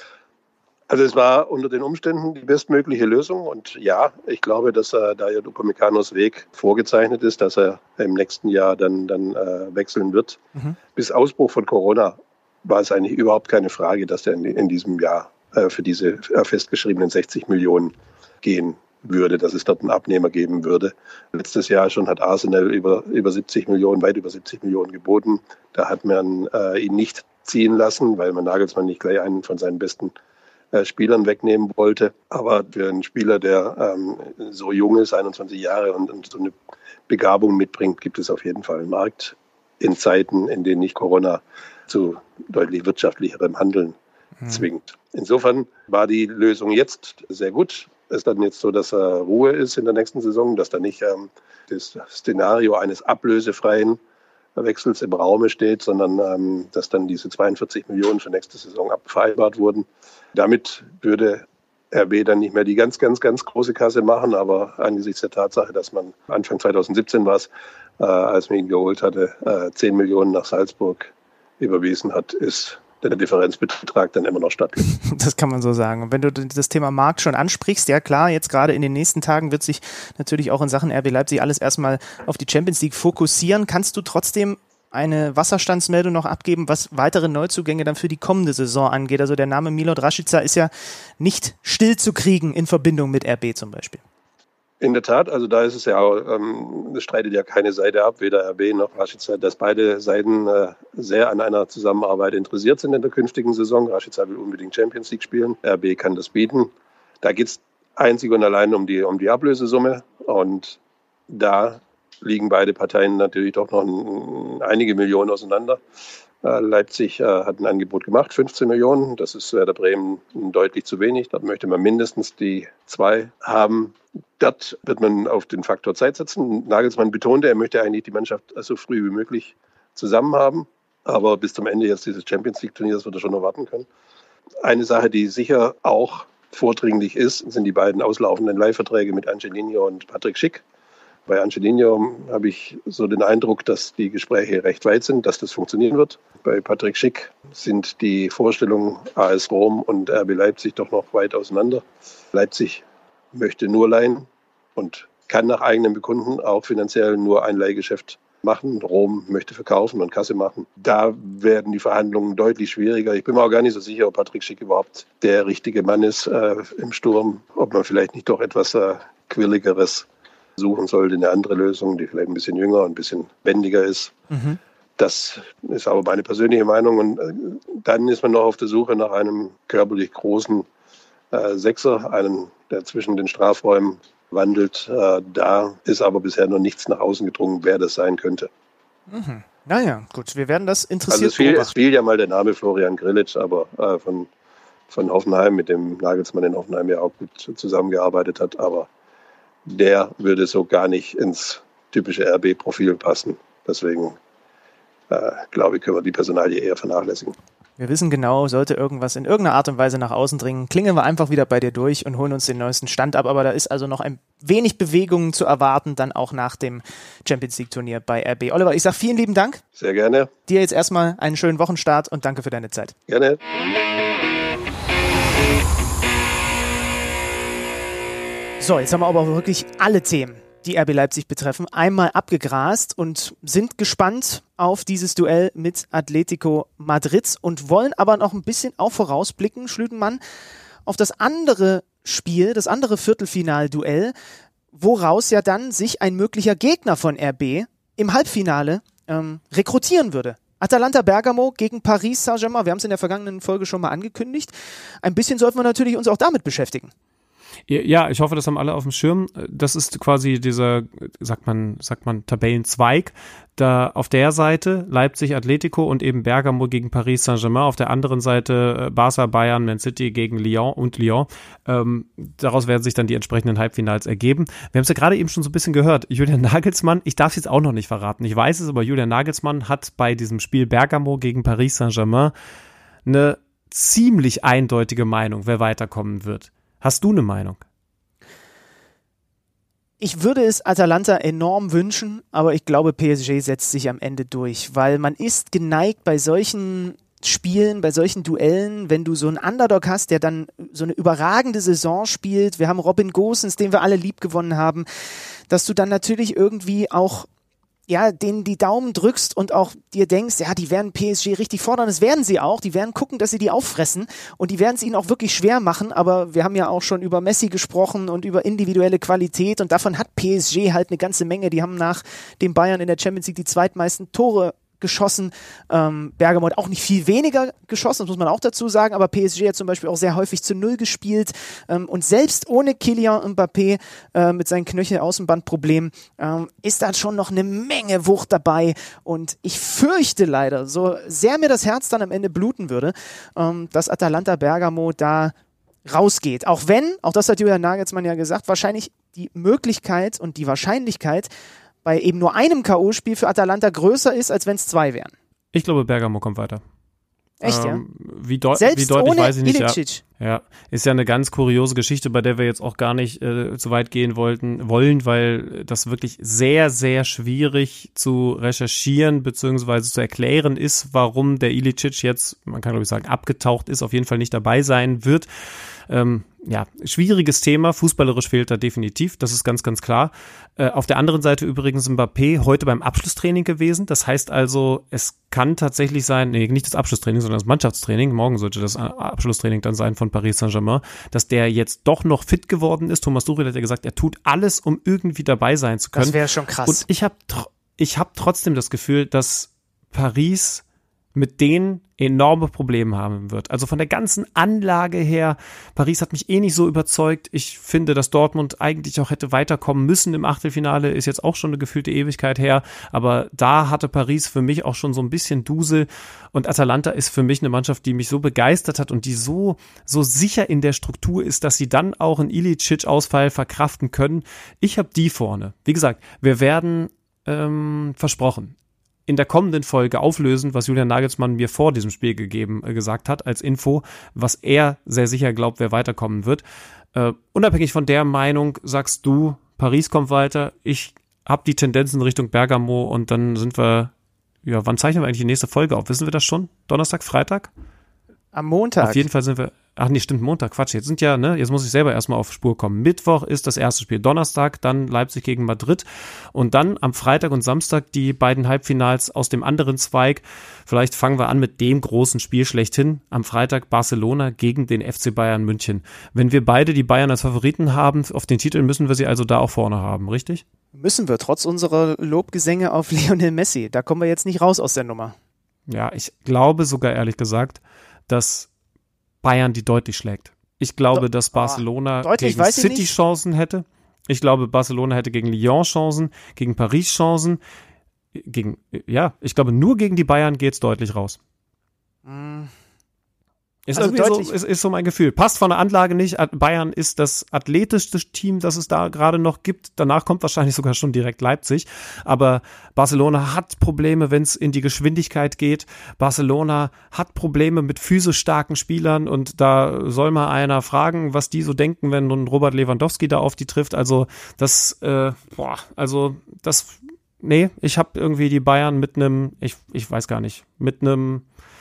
Also es war unter den Umständen die bestmögliche Lösung und ja, ich glaube, dass äh, Dayo Upamecanos Weg vorgezeichnet ist, dass er im nächsten Jahr dann, dann äh, wechseln wird. Mhm. Bis Ausbruch von Corona war es eigentlich überhaupt keine Frage, dass er in, in diesem Jahr äh, für diese äh, festgeschriebenen sechzig Millionen gehen würde, dass es dort einen Abnehmer geben würde. Letztes Jahr schon hat Arsenal über, über siebzig Millionen, weit über siebzig Millionen geboten. Da hat man äh, ihn nicht ziehen lassen, weil man Nagelsmann nicht gleich einen von seinen besten Spielern wegnehmen wollte. Aber für einen Spieler, der ähm, so jung ist, einundzwanzig Jahre und, und so eine Begabung mitbringt, gibt es auf jeden Fall einen Markt in Zeiten, in denen nicht Corona zu deutlich wirtschaftlicherem Handeln mhm. zwingt. Insofern war die Lösung jetzt sehr gut. Es ist dann jetzt so, dass äh, Ruhe ist in der nächsten Saison, dass da nicht ähm, das Szenario eines ablösefreien Wechsels im Raume steht, sondern ähm, dass dann diese zweiundvierzig Millionen für nächste Saison vereinbart wurden. Damit würde R B dann nicht mehr die ganz, ganz, ganz große Kasse machen, aber angesichts der Tatsache, dass man Anfang zweitausendsiebzehn war es, äh, als man ihn geholt hatte, äh, zehn Millionen nach Salzburg überwiesen hat, ist der Differenzbetrag dann immer noch stattlich. Das kann man so sagen. Und wenn du das Thema Markt schon ansprichst, ja klar, jetzt gerade in den nächsten Tagen wird sich natürlich auch in Sachen R B Leipzig alles erstmal auf die Champions League fokussieren. Kannst du trotzdem eine Wasserstandsmeldung noch abgeben, was weitere Neuzugänge dann für die kommende Saison angeht? Also der Name Milot Rashica ist ja nicht still zu kriegen in Verbindung mit R B zum Beispiel. In der Tat, also da ist es ja auch, ähm, es streitet ja keine Seite ab, weder R B noch Rashica, dass beide Seiten äh, sehr an einer Zusammenarbeit interessiert sind in der künftigen Saison. Rashica will unbedingt Champions League spielen, R B kann das bieten. Da geht es einzig und allein um die, um die Ablösesumme und da liegen beide Parteien natürlich doch noch ein, einige Millionen auseinander. Äh, Leipzig äh, hat ein Angebot gemacht, fünfzehn Millionen. Das ist Werder Bremen deutlich zu wenig. Dort möchte man mindestens die zwei haben. Dort wird man auf den Faktor Zeit setzen. Nagelsmann betonte, er möchte eigentlich die Mannschaft so früh wie möglich zusammen haben. Aber bis zum Ende jetzt dieses Champions League Turniers wird er schon noch warten können. Eine Sache, die sicher auch vordringlich ist, sind die beiden auslaufenden Leihverträge mit Angelino und Patrick Schick. Bei Angelino habe ich so den Eindruck, dass die Gespräche recht weit sind, dass das funktionieren wird. Bei Patrick Schick sind die Vorstellungen A S Rom und R B Leipzig doch noch weit auseinander. Leipzig möchte nur leihen und kann nach eigenem Bekunden auch finanziell nur ein Leihgeschäft machen. Rom möchte verkaufen und Kasse machen. Da werden die Verhandlungen deutlich schwieriger. Ich bin mir auch gar nicht so sicher, ob Patrick Schick überhaupt der richtige Mann ist äh, im Sturm. Ob man vielleicht nicht doch etwas äh, Quirligeres suchen sollte, eine andere Lösung, die vielleicht ein bisschen jünger und ein bisschen wendiger ist. Mhm. Das ist aber meine persönliche Meinung. Und äh, dann ist man noch auf der Suche nach einem körperlich großen äh, Sechser, einen, der zwischen den Strafräumen wandelt. Äh, da ist aber bisher noch nichts nach außen gedrungen, wer das sein könnte. Mhm. Naja, gut, wir werden das interessiert also es fiel, es fiel ja mal der Name Florian Grillitsch, aber äh, von, von Hoffenheim, mit dem Nagelsmann in Hoffenheim ja auch gut zusammengearbeitet hat, aber der würde so gar nicht ins typische R B-Profil passen. Deswegen äh, glaube ich, können wir die Personalie eher vernachlässigen. Wir wissen genau, sollte irgendwas in irgendeiner Art und Weise nach außen dringen, klingeln wir einfach wieder bei dir durch und holen uns den neuesten Stand ab. Aber da ist also noch ein wenig Bewegung zu erwarten, dann auch nach dem Champions-League-Turnier bei R B. Oliver, ich sage vielen lieben Dank. Sehr gerne. Dir jetzt erstmal einen schönen Wochenstart und danke für deine Zeit. Gerne. So, jetzt haben wir aber wirklich alle Themen, die R B Leipzig betreffen, einmal abgegrast und sind gespannt auf dieses Duell mit Atletico Madrid und wollen aber noch ein bisschen auch vorausblicken, Schlütenmann, auf das andere Spiel, das andere Viertelfinalduell, woraus ja dann sich ein möglicher Gegner von R B im Halbfinale ähm, rekrutieren würde. Atalanta Bergamo gegen Paris Saint-Germain. Wir haben es in der vergangenen Folge schon mal angekündigt. Ein bisschen sollten wir natürlich uns auch damit beschäftigen. Ja, ich hoffe, das haben alle auf dem Schirm. Das ist quasi dieser, sagt man, sagt man Tabellenzweig. Da auf der Seite Leipzig, Atletico und eben Bergamo gegen Paris Saint-Germain. Auf der anderen Seite Barca, Bayern, Man City gegen Lyon und Lyon. Ähm, daraus werden sich dann die entsprechenden Halbfinals ergeben. Wir haben es ja gerade eben schon so ein bisschen gehört. Julian Nagelsmann, ich darf es jetzt auch noch nicht verraten. Ich weiß es, aber Julian Nagelsmann hat bei diesem Spiel Bergamo gegen Paris Saint-Germain eine ziemlich eindeutige Meinung, wer weiterkommen wird. Hast du eine Meinung? Ich würde es Atalanta enorm wünschen, aber ich glaube, P S G setzt sich am Ende durch, weil man ist geneigt bei solchen Spielen, bei solchen Duellen, wenn du so einen Underdog hast, der dann so eine überragende Saison spielt, wir haben Robin Gosens, den wir alle lieb gewonnen haben, dass du dann natürlich irgendwie auch ja, denen die Daumen drückst und auch dir denkst, ja, die werden P S G richtig fordern, das werden sie auch, die werden gucken, dass sie die auffressen und die werden es ihnen auch wirklich schwer machen, aber wir haben ja auch schon über Messi gesprochen und über individuelle Qualität und davon hat P S G halt eine ganze Menge, die haben nach den Bayern in der Champions League die zweitmeisten Tore geschossen. Ähm, Bergamo hat auch nicht viel weniger geschossen, das muss man auch dazu sagen, aber P S G hat zum Beispiel auch sehr häufig zu Null gespielt ähm, und selbst ohne Kylian Mbappé äh, mit seinen Knöchel-Außenbandproblemen ähm, ist da schon noch eine Menge Wucht dabei und ich fürchte leider, so sehr mir das Herz dann am Ende bluten würde, ähm, dass Atalanta Bergamo da rausgeht. Auch wenn, auch das hat Julian Nagelsmann ja gesagt, wahrscheinlich die Möglichkeit und die Wahrscheinlichkeit bei eben nur einem K O-Spiel für Atalanta größer ist, als wenn es zwei wären. Ich glaube, Bergamo kommt weiter. Echt, ähm, ja? Wie, deut- Selbst wie deutlich ohne weiß ich nicht. Ilicic. Ja, ja, ist ja eine ganz kuriose Geschichte, bei der wir jetzt auch gar nicht äh, zu weit gehen wollten, wollen, weil das wirklich sehr, sehr schwierig zu recherchieren bzw. zu erklären ist, warum der Ilicic jetzt, man kann glaube ich sagen, abgetaucht ist, auf jeden Fall nicht dabei sein wird. Ähm, ja, schwieriges Thema, fußballerisch fehlt da definitiv, das ist ganz, ganz klar. Äh, auf der anderen Seite übrigens Mbappé heute beim Abschlusstraining gewesen, das heißt also, es kann tatsächlich sein, nee, nicht das Abschlusstraining, sondern das Mannschaftstraining, morgen sollte das Abschlusstraining dann sein von Paris Saint-Germain, dass der jetzt doch noch fit geworden ist. Thomas Tuchel hat ja gesagt, er tut alles, um irgendwie dabei sein zu können. Das wäre schon krass. Und ich habe ich hab trotzdem das Gefühl, dass Paris mit denen enorme Probleme haben wird. Also von der ganzen Anlage her, Paris hat mich eh nicht so überzeugt. Ich finde, dass Dortmund eigentlich auch hätte weiterkommen müssen im Achtelfinale, ist jetzt auch schon eine gefühlte Ewigkeit her, aber da hatte Paris für mich auch schon so ein bisschen Dusel und Atalanta ist für mich eine Mannschaft, die mich so begeistert hat und die so, so sicher in der Struktur ist, dass sie dann auch einen Ilicic-Ausfall verkraften können. Ich habe die vorne. Wie gesagt, wir werden ähm, versprochen, in der kommenden Folge auflösen, was Julian Nagelsmann mir vor diesem Spiel gegeben äh, gesagt hat, als Info, was er sehr sicher glaubt, wer weiterkommen wird. Äh, unabhängig von der Meinung sagst du, Paris kommt weiter, ich habe die Tendenzen Richtung Bergamo und dann sind wir, ja, wann zeichnen wir eigentlich die nächste Folge auf? Wissen wir das schon? Donnerstag, Freitag? Am Montag. Auf jeden Fall sind wir ach nee, stimmt, Montag, Quatsch, jetzt sind ja, ne, jetzt muss ich selber erstmal auf Spur kommen. Mittwoch ist das erste Spiel, Donnerstag, dann Leipzig gegen Madrid und dann am Freitag und Samstag die beiden Halbfinals aus dem anderen Zweig. Vielleicht fangen wir an mit dem großen Spiel schlechthin. Am Freitag Barcelona gegen den F C Bayern München. Wenn wir beide die Bayern als Favoriten haben auf den Titel, müssen wir sie also da auch vorne haben, richtig? Müssen wir, trotz unserer Lobgesänge auf Lionel Messi. Da kommen wir jetzt nicht raus aus der Nummer. Ja, ich glaube sogar ehrlich gesagt, dass Bayern die deutlich schlägt. Ich glaube, dass Barcelona oh, gegen City Chancen hätte. Ich glaube, Barcelona hätte gegen Lyon Chancen, gegen Paris Chancen. Gegen, ja, ich glaube, nur gegen die Bayern geht's deutlich raus. Mm. Ist, also irgendwie so, ist, ist so mein Gefühl. Passt von der Anlage nicht. Bayern ist das athletischste Team, das es da gerade noch gibt. Danach kommt wahrscheinlich sogar schon direkt Leipzig. Aber Barcelona hat Probleme, wenn es in die Geschwindigkeit geht. Barcelona hat Probleme mit physisch starken Spielern. Und da soll mal einer fragen, was die so denken, wenn nun Robert Lewandowski da auf die trifft. Also das, äh, boah, also das, nee, ich habe irgendwie die Bayern mit einem, ich, ich weiß gar nicht, mit einem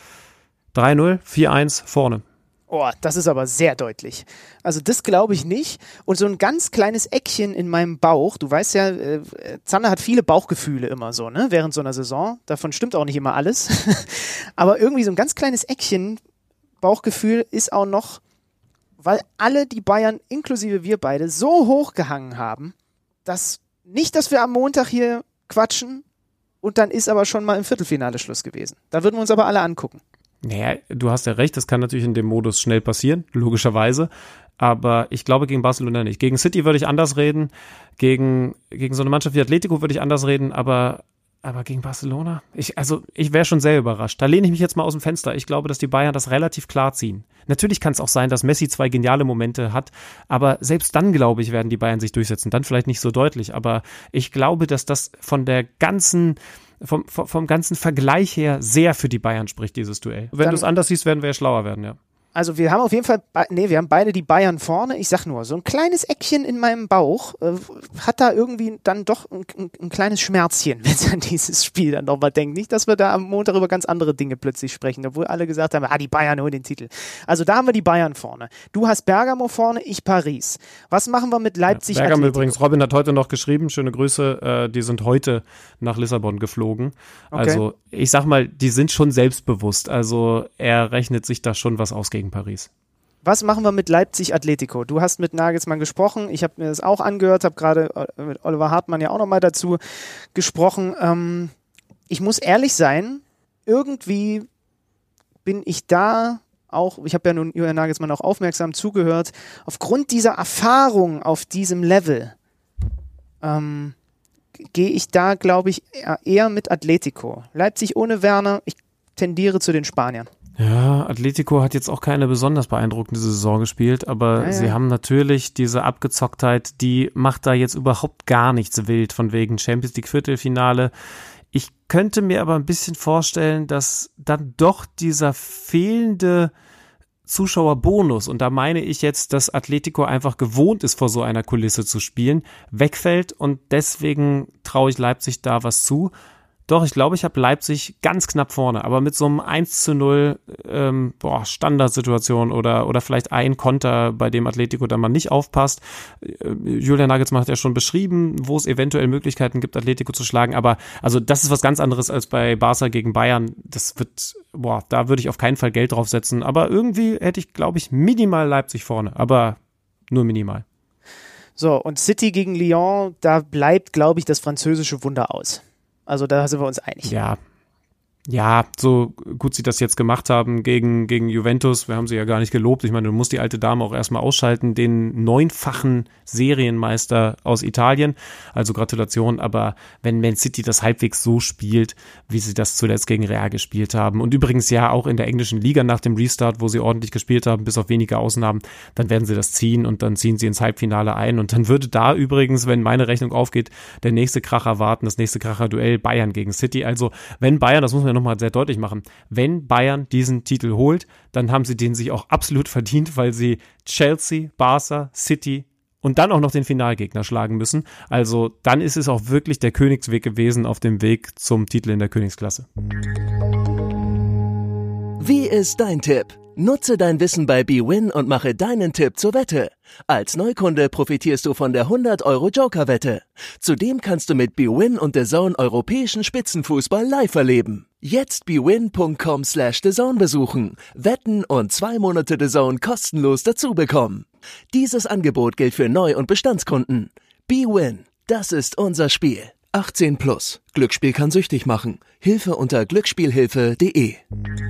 drei null, vier eins vorne. Oh, das ist aber sehr deutlich. Also das glaube ich nicht. Und so ein ganz kleines Eckchen in meinem Bauch, du weißt ja, äh, Zander hat viele Bauchgefühle immer so, ne, während so einer Saison. Davon stimmt auch nicht immer alles. Aber irgendwie so ein ganz kleines Eckchen Bauchgefühl ist auch noch, weil alle die Bayern, inklusive wir beide, so hochgehangen haben, dass nicht, dass wir am Montag hier quatschen und dann ist aber schon mal im Viertelfinale Schluss gewesen. Da würden wir uns aber alle angucken. Naja, du hast ja recht, das kann natürlich in dem Modus schnell passieren, logischerweise, aber ich glaube gegen Barcelona nicht. Gegen City würde ich anders reden, gegen, gegen so eine Mannschaft wie Atletico würde ich anders reden, aber, aber gegen Barcelona, ich, also ich wäre schon sehr überrascht. Da lehne ich mich jetzt mal aus dem Fenster. Ich glaube, dass die Bayern das relativ klar ziehen. Natürlich kann es auch sein, dass Messi zwei geniale Momente hat, aber selbst dann, glaube ich, werden die Bayern sich durchsetzen. Dann vielleicht nicht so deutlich, aber ich glaube, dass das von der ganzen Vom, vom, vom ganzen Vergleich her sehr für die Bayern spricht, dieses Duell. Wenn du es anders siehst, werden wir ja schlauer werden, ja. Also wir haben auf jeden Fall, nee, wir haben beide die Bayern vorne. Ich sag nur, so ein kleines Eckchen in meinem Bauch äh, hat da irgendwie dann doch ein, ein, ein kleines Schmerzchen, wenn es an dieses Spiel dann nochmal denkt. Nicht, dass wir da am Montag über ganz andere Dinge plötzlich sprechen, obwohl alle gesagt haben, ah, die Bayern holen den Titel. Also da haben wir die Bayern vorne. Du hast Bergamo vorne, ich Paris. Was machen wir mit Leipzig? Ja, Bergamo Atletico? übrigens, Robin hat heute noch geschrieben, schöne Grüße, äh, die sind heute nach Lissabon geflogen. Okay. Also ich sag mal, die sind schon selbstbewusst. Also er rechnet sich da schon was aus gegen Paris. Was machen wir mit Leipzig Atletico? Du hast mit Nagelsmann gesprochen, ich habe mir das auch angehört, habe gerade mit Oliver Hartmann ja auch nochmal dazu gesprochen. Ähm, ich muss ehrlich sein, irgendwie bin ich da auch, ich habe ja nun Julian Nagelsmann auch aufmerksam zugehört, aufgrund dieser Erfahrung auf diesem Level ähm, gehe ich da, glaube ich, eher mit Atletico. Leipzig ohne Werner, ich tendiere zu den Spaniern. Ja, Atletico hat jetzt auch keine besonders beeindruckende Saison gespielt, aber ja, ja. sie haben natürlich diese Abgezocktheit, die macht da jetzt überhaupt gar nichts wild, von wegen Champions League Viertelfinale. Ich könnte mir aber ein bisschen vorstellen, dass dann doch dieser fehlende Zuschauerbonus, und da meine ich jetzt, dass Atletico einfach gewohnt ist, vor so einer Kulisse zu spielen, wegfällt, und deswegen traue ich Leipzig da was zu. Doch, ich glaube, ich habe Leipzig ganz knapp vorne, aber mit so einem eins zu null ähm, boah, Standardsituation oder oder vielleicht ein Konter, bei dem Atletico dann mal nicht aufpasst. Äh, Julian Nagelsmann hat ja schon beschrieben, wo es eventuell Möglichkeiten gibt, Atletico zu schlagen, aber also das ist was ganz anderes als bei Barca gegen Bayern. Das wird, boah, da würde ich auf keinen Fall Geld drauf setzen, aber irgendwie hätte ich, glaube ich, minimal Leipzig vorne, aber nur minimal. So, und City gegen Lyon, da bleibt, glaube ich, das französische Wunder aus. Also da sind wir uns einig. Ja, ja, so gut sie das jetzt gemacht haben gegen, gegen Juventus, wir haben sie ja gar nicht gelobt. Ich meine, du musst die alte Dame auch erstmal ausschalten, den neunfachen Serienmeister aus Italien. Also Gratulation, aber wenn Man City das halbwegs so spielt, wie sie das zuletzt gegen Real gespielt haben, und übrigens ja auch in der englischen Liga nach dem Restart, wo sie ordentlich gespielt haben, bis auf wenige Ausnahmen, dann werden sie das ziehen und dann ziehen sie ins Halbfinale ein, und dann würde da übrigens, wenn meine Rechnung aufgeht, der nächste Kracher warten, das nächste Kracher-Duell Bayern gegen City. Also wenn Bayern, das muss man ja nochmal sehr deutlich machen, wenn Bayern diesen Titel holt, dann haben sie den sich auch absolut verdient, weil sie Chelsea, Barca, City und dann auch noch den Finalgegner schlagen müssen. Also dann ist es auch wirklich der Königsweg gewesen auf dem Weg zum Titel in der Königsklasse. Wie ist dein Tipp? Nutze dein Wissen bei bwin und mache deinen Tipp zur Wette. Als Neukunde profitierst du von der hundert Euro Joker-Wette. Zudem kannst du mit bwin und The Zone europäischen Spitzenfußball live erleben. Jetzt bwin.com slash The Zone besuchen, wetten und zwei Monate The Zone kostenlos dazu bekommen. Dieses Angebot gilt für Neu- und Bestandskunden. bwin, das ist unser Spiel. achtzehn plus. Glücksspiel kann süchtig machen. Hilfe unter glücksspielhilfe punkt de.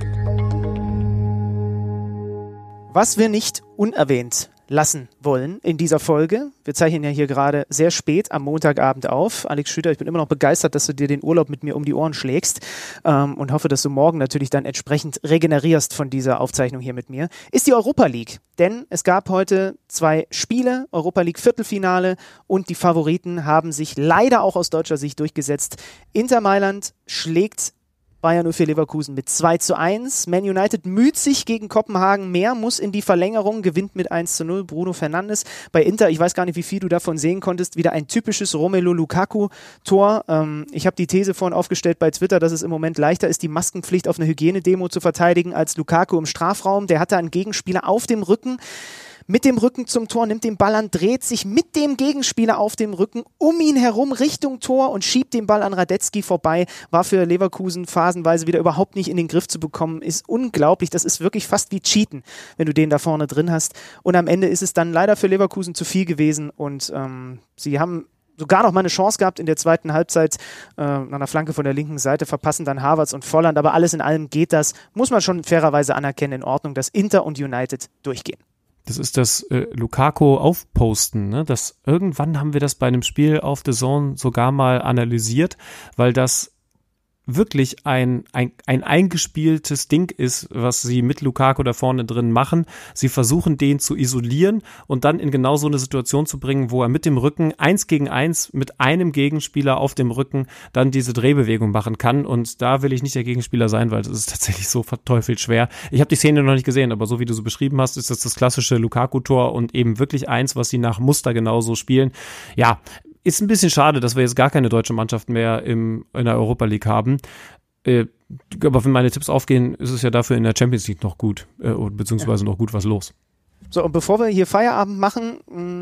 Was wir nicht unerwähnt lassen wollen in dieser Folge. Wir zeichnen ja hier gerade sehr spät am Montagabend auf. Alex Schlüter, ich bin immer noch begeistert, dass du dir den Urlaub mit mir um die Ohren schlägst ähm, und hoffe, dass du morgen natürlich dann entsprechend regenerierst von dieser Aufzeichnung hier mit mir. Ist die Europa League, denn es gab heute zwei Spiele, Europa League Viertelfinale, und die Favoriten haben sich leider auch aus deutscher Sicht durchgesetzt. Inter Mailand schlägt Bayer null vier Leverkusen mit zwei zu eins. Man United müht sich gegen Kopenhagen mehr, muss in die Verlängerung, gewinnt mit eins zu null. Bruno Fernandes bei Inter, ich weiß gar nicht, wie viel du davon sehen konntest, wieder ein typisches Romelu Lukaku-Tor. Ähm, ich habe die These vorhin aufgestellt bei Twitter, dass es im Moment leichter ist, die Maskenpflicht auf eine Hygienedemo zu verteidigen, als Lukaku im Strafraum. Der hatte einen Gegenspieler auf dem Rücken, mit dem Rücken zum Tor, nimmt den Ball an, dreht sich mit dem Gegenspieler auf dem Rücken um ihn herum Richtung Tor und schiebt den Ball an Radetzky vorbei. War für Leverkusen phasenweise wieder überhaupt nicht in den Griff zu bekommen. Ist unglaublich. Das ist wirklich fast wie Cheaten, wenn du den da vorne drin hast. Und am Ende ist es dann leider für Leverkusen zu viel gewesen und ähm, sie haben sogar noch mal eine Chance gehabt in der zweiten Halbzeit, äh, an der Flanke von der linken Seite, verpassen dann Havertz und Volland. Aber alles in allem geht das, muss man schon fairerweise anerkennen, in Ordnung, dass Inter und United durchgehen. Das ist das äh, Lukaku-Aufposten, ne? Das, irgendwann haben wir das bei einem Spiel auf The Zone sogar mal analysiert, weil das wirklich ein, ein, ein eingespieltes Ding ist, was sie mit Lukaku da vorne drin machen. Sie versuchen, den zu isolieren und dann in genau so eine Situation zu bringen, wo er mit dem Rücken eins gegen eins mit einem Gegenspieler auf dem Rücken dann diese Drehbewegung machen kann. Und da will ich nicht der Gegenspieler sein, weil das ist tatsächlich so verteufelt schwer. Ich habe die Szene noch nicht gesehen, aber so wie du so beschrieben hast, ist das das klassische Lukaku-Tor und eben wirklich eins, was sie nach Muster genauso spielen. Ja, ist ein bisschen schade, dass wir jetzt gar keine deutsche Mannschaft mehr im, in der Europa League haben. Äh, aber wenn meine Tipps aufgehen, ist es ja dafür in der Champions League noch gut, äh, beziehungsweise noch gut was los. So, und bevor wir hier Feierabend machen,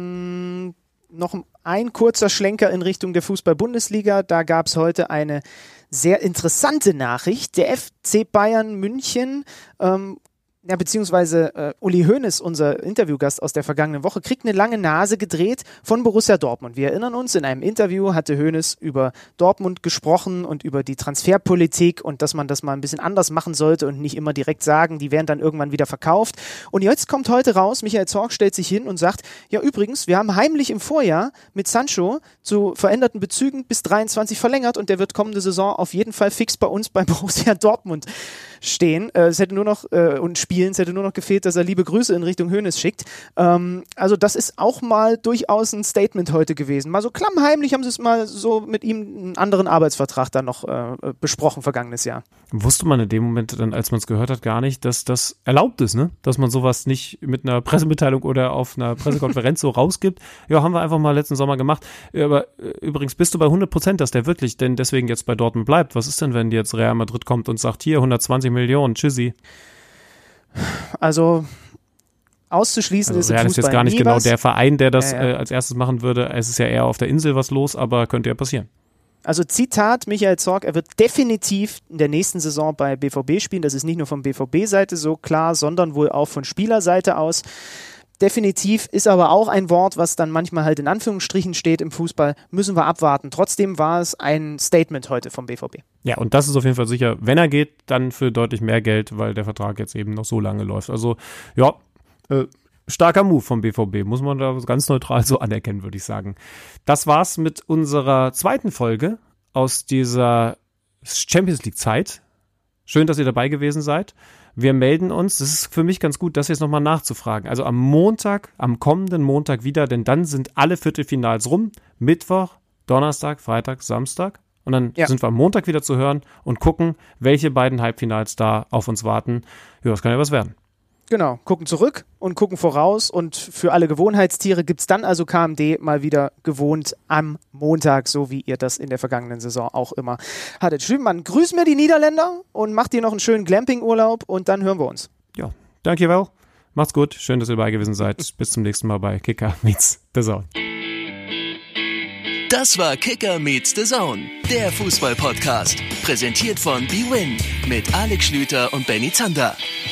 mh, noch ein kurzer Schlenker in Richtung der Fußball-Bundesliga. Da gab es heute eine sehr interessante Nachricht. Der F C Bayern München, ähm, ja, beziehungsweise äh, Uli Hoeneß, unser Interviewgast aus der vergangenen Woche, kriegt eine lange Nase gedreht von Borussia Dortmund. Wir erinnern uns, in einem Interview hatte Hoeneß über Dortmund gesprochen und über die Transferpolitik und dass man das mal ein bisschen anders machen sollte und nicht immer direkt sagen, die werden dann irgendwann wieder verkauft. Und jetzt kommt heute raus, Michael Zorc stellt sich hin und sagt, ja übrigens, wir haben heimlich im Vorjahr mit Sancho zu veränderten Bezügen bis dreiundzwanzig verlängert und der wird kommende Saison auf jeden Fall fix bei uns bei Borussia Dortmund stehen. Äh, es hätte nur noch äh, und spielen, es hätte nur noch gefehlt, dass er liebe Grüße in Richtung Hoeneß schickt. Ähm, also das ist auch mal durchaus ein Statement heute gewesen. Mal so klammheimlich haben sie es mal so mit ihm einen anderen Arbeitsvertrag dann noch äh, besprochen vergangenes Jahr. Wusste man in dem Moment dann, als man es gehört hat, gar nicht, dass das erlaubt ist, ne? Dass man sowas nicht mit einer Pressemitteilung oder auf einer Pressekonferenz so rausgibt. Ja, haben wir einfach mal letzten Sommer gemacht. Aber äh, übrigens bist du bei hundert Prozent, dass der wirklich denn deswegen jetzt bei Dortmund bleibt. Was ist denn, wenn jetzt Real Madrid kommt und sagt, hier hundertzwanzig Millionen, tschüssi? Also auszuschließen also ist im Real Fußball ist jetzt gar nicht nie genau was. der Verein, der das ja, ja. Äh, als erstes machen würde. Es ist ja eher auf der Insel was los, aber könnte ja passieren. Also Zitat Michael Zorc, er wird definitiv in der nächsten Saison bei B V B spielen. Das ist nicht nur von B V B-Seite so klar, sondern wohl auch von Spielerseite aus. Definitiv ist aber auch ein Wort, was dann manchmal halt in Anführungsstrichen steht im Fußball. Müssen wir abwarten. Trotzdem war es ein Statement heute vom B V B. Ja, und das ist auf jeden Fall sicher. Wenn er geht, dann für deutlich mehr Geld, weil der Vertrag jetzt eben noch so lange läuft. Also, ja, äh, starker Move vom B V B. Muss man da ganz neutral so anerkennen, würde ich sagen. Das war's mit unserer zweiten Folge aus dieser Champions League Zeit. Schön, dass ihr dabei gewesen seid. Wir melden uns, das ist für mich ganz gut, das jetzt nochmal nachzufragen. Also am Montag, am kommenden Montag wieder, denn dann sind alle Viertelfinals rum. Mittwoch, Donnerstag, Freitag, Samstag. Und dann ja. sind wir am Montag wieder zu hören und gucken, welche beiden Halbfinals da auf uns warten. Ja, das kann ja was werden. Genau, gucken zurück und gucken voraus und für alle Gewohnheitstiere gibt es dann also K M D mal wieder gewohnt am Montag, so wie ihr das in der vergangenen Saison auch immer hattet. Schwimmann, grüß mir die Niederländer und macht dir noch einen schönen Glamping-Urlaub und dann hören wir uns. Ja, Dankjewel. Macht's gut. Schön, dass ihr dabei gewesen seid. Bis zum nächsten Mal bei Kicker meets The Zone. Das war Kicker meets The Zone, der Fußball-Podcast. Präsentiert von bwin mit Alex Schlüter und Benny Zander.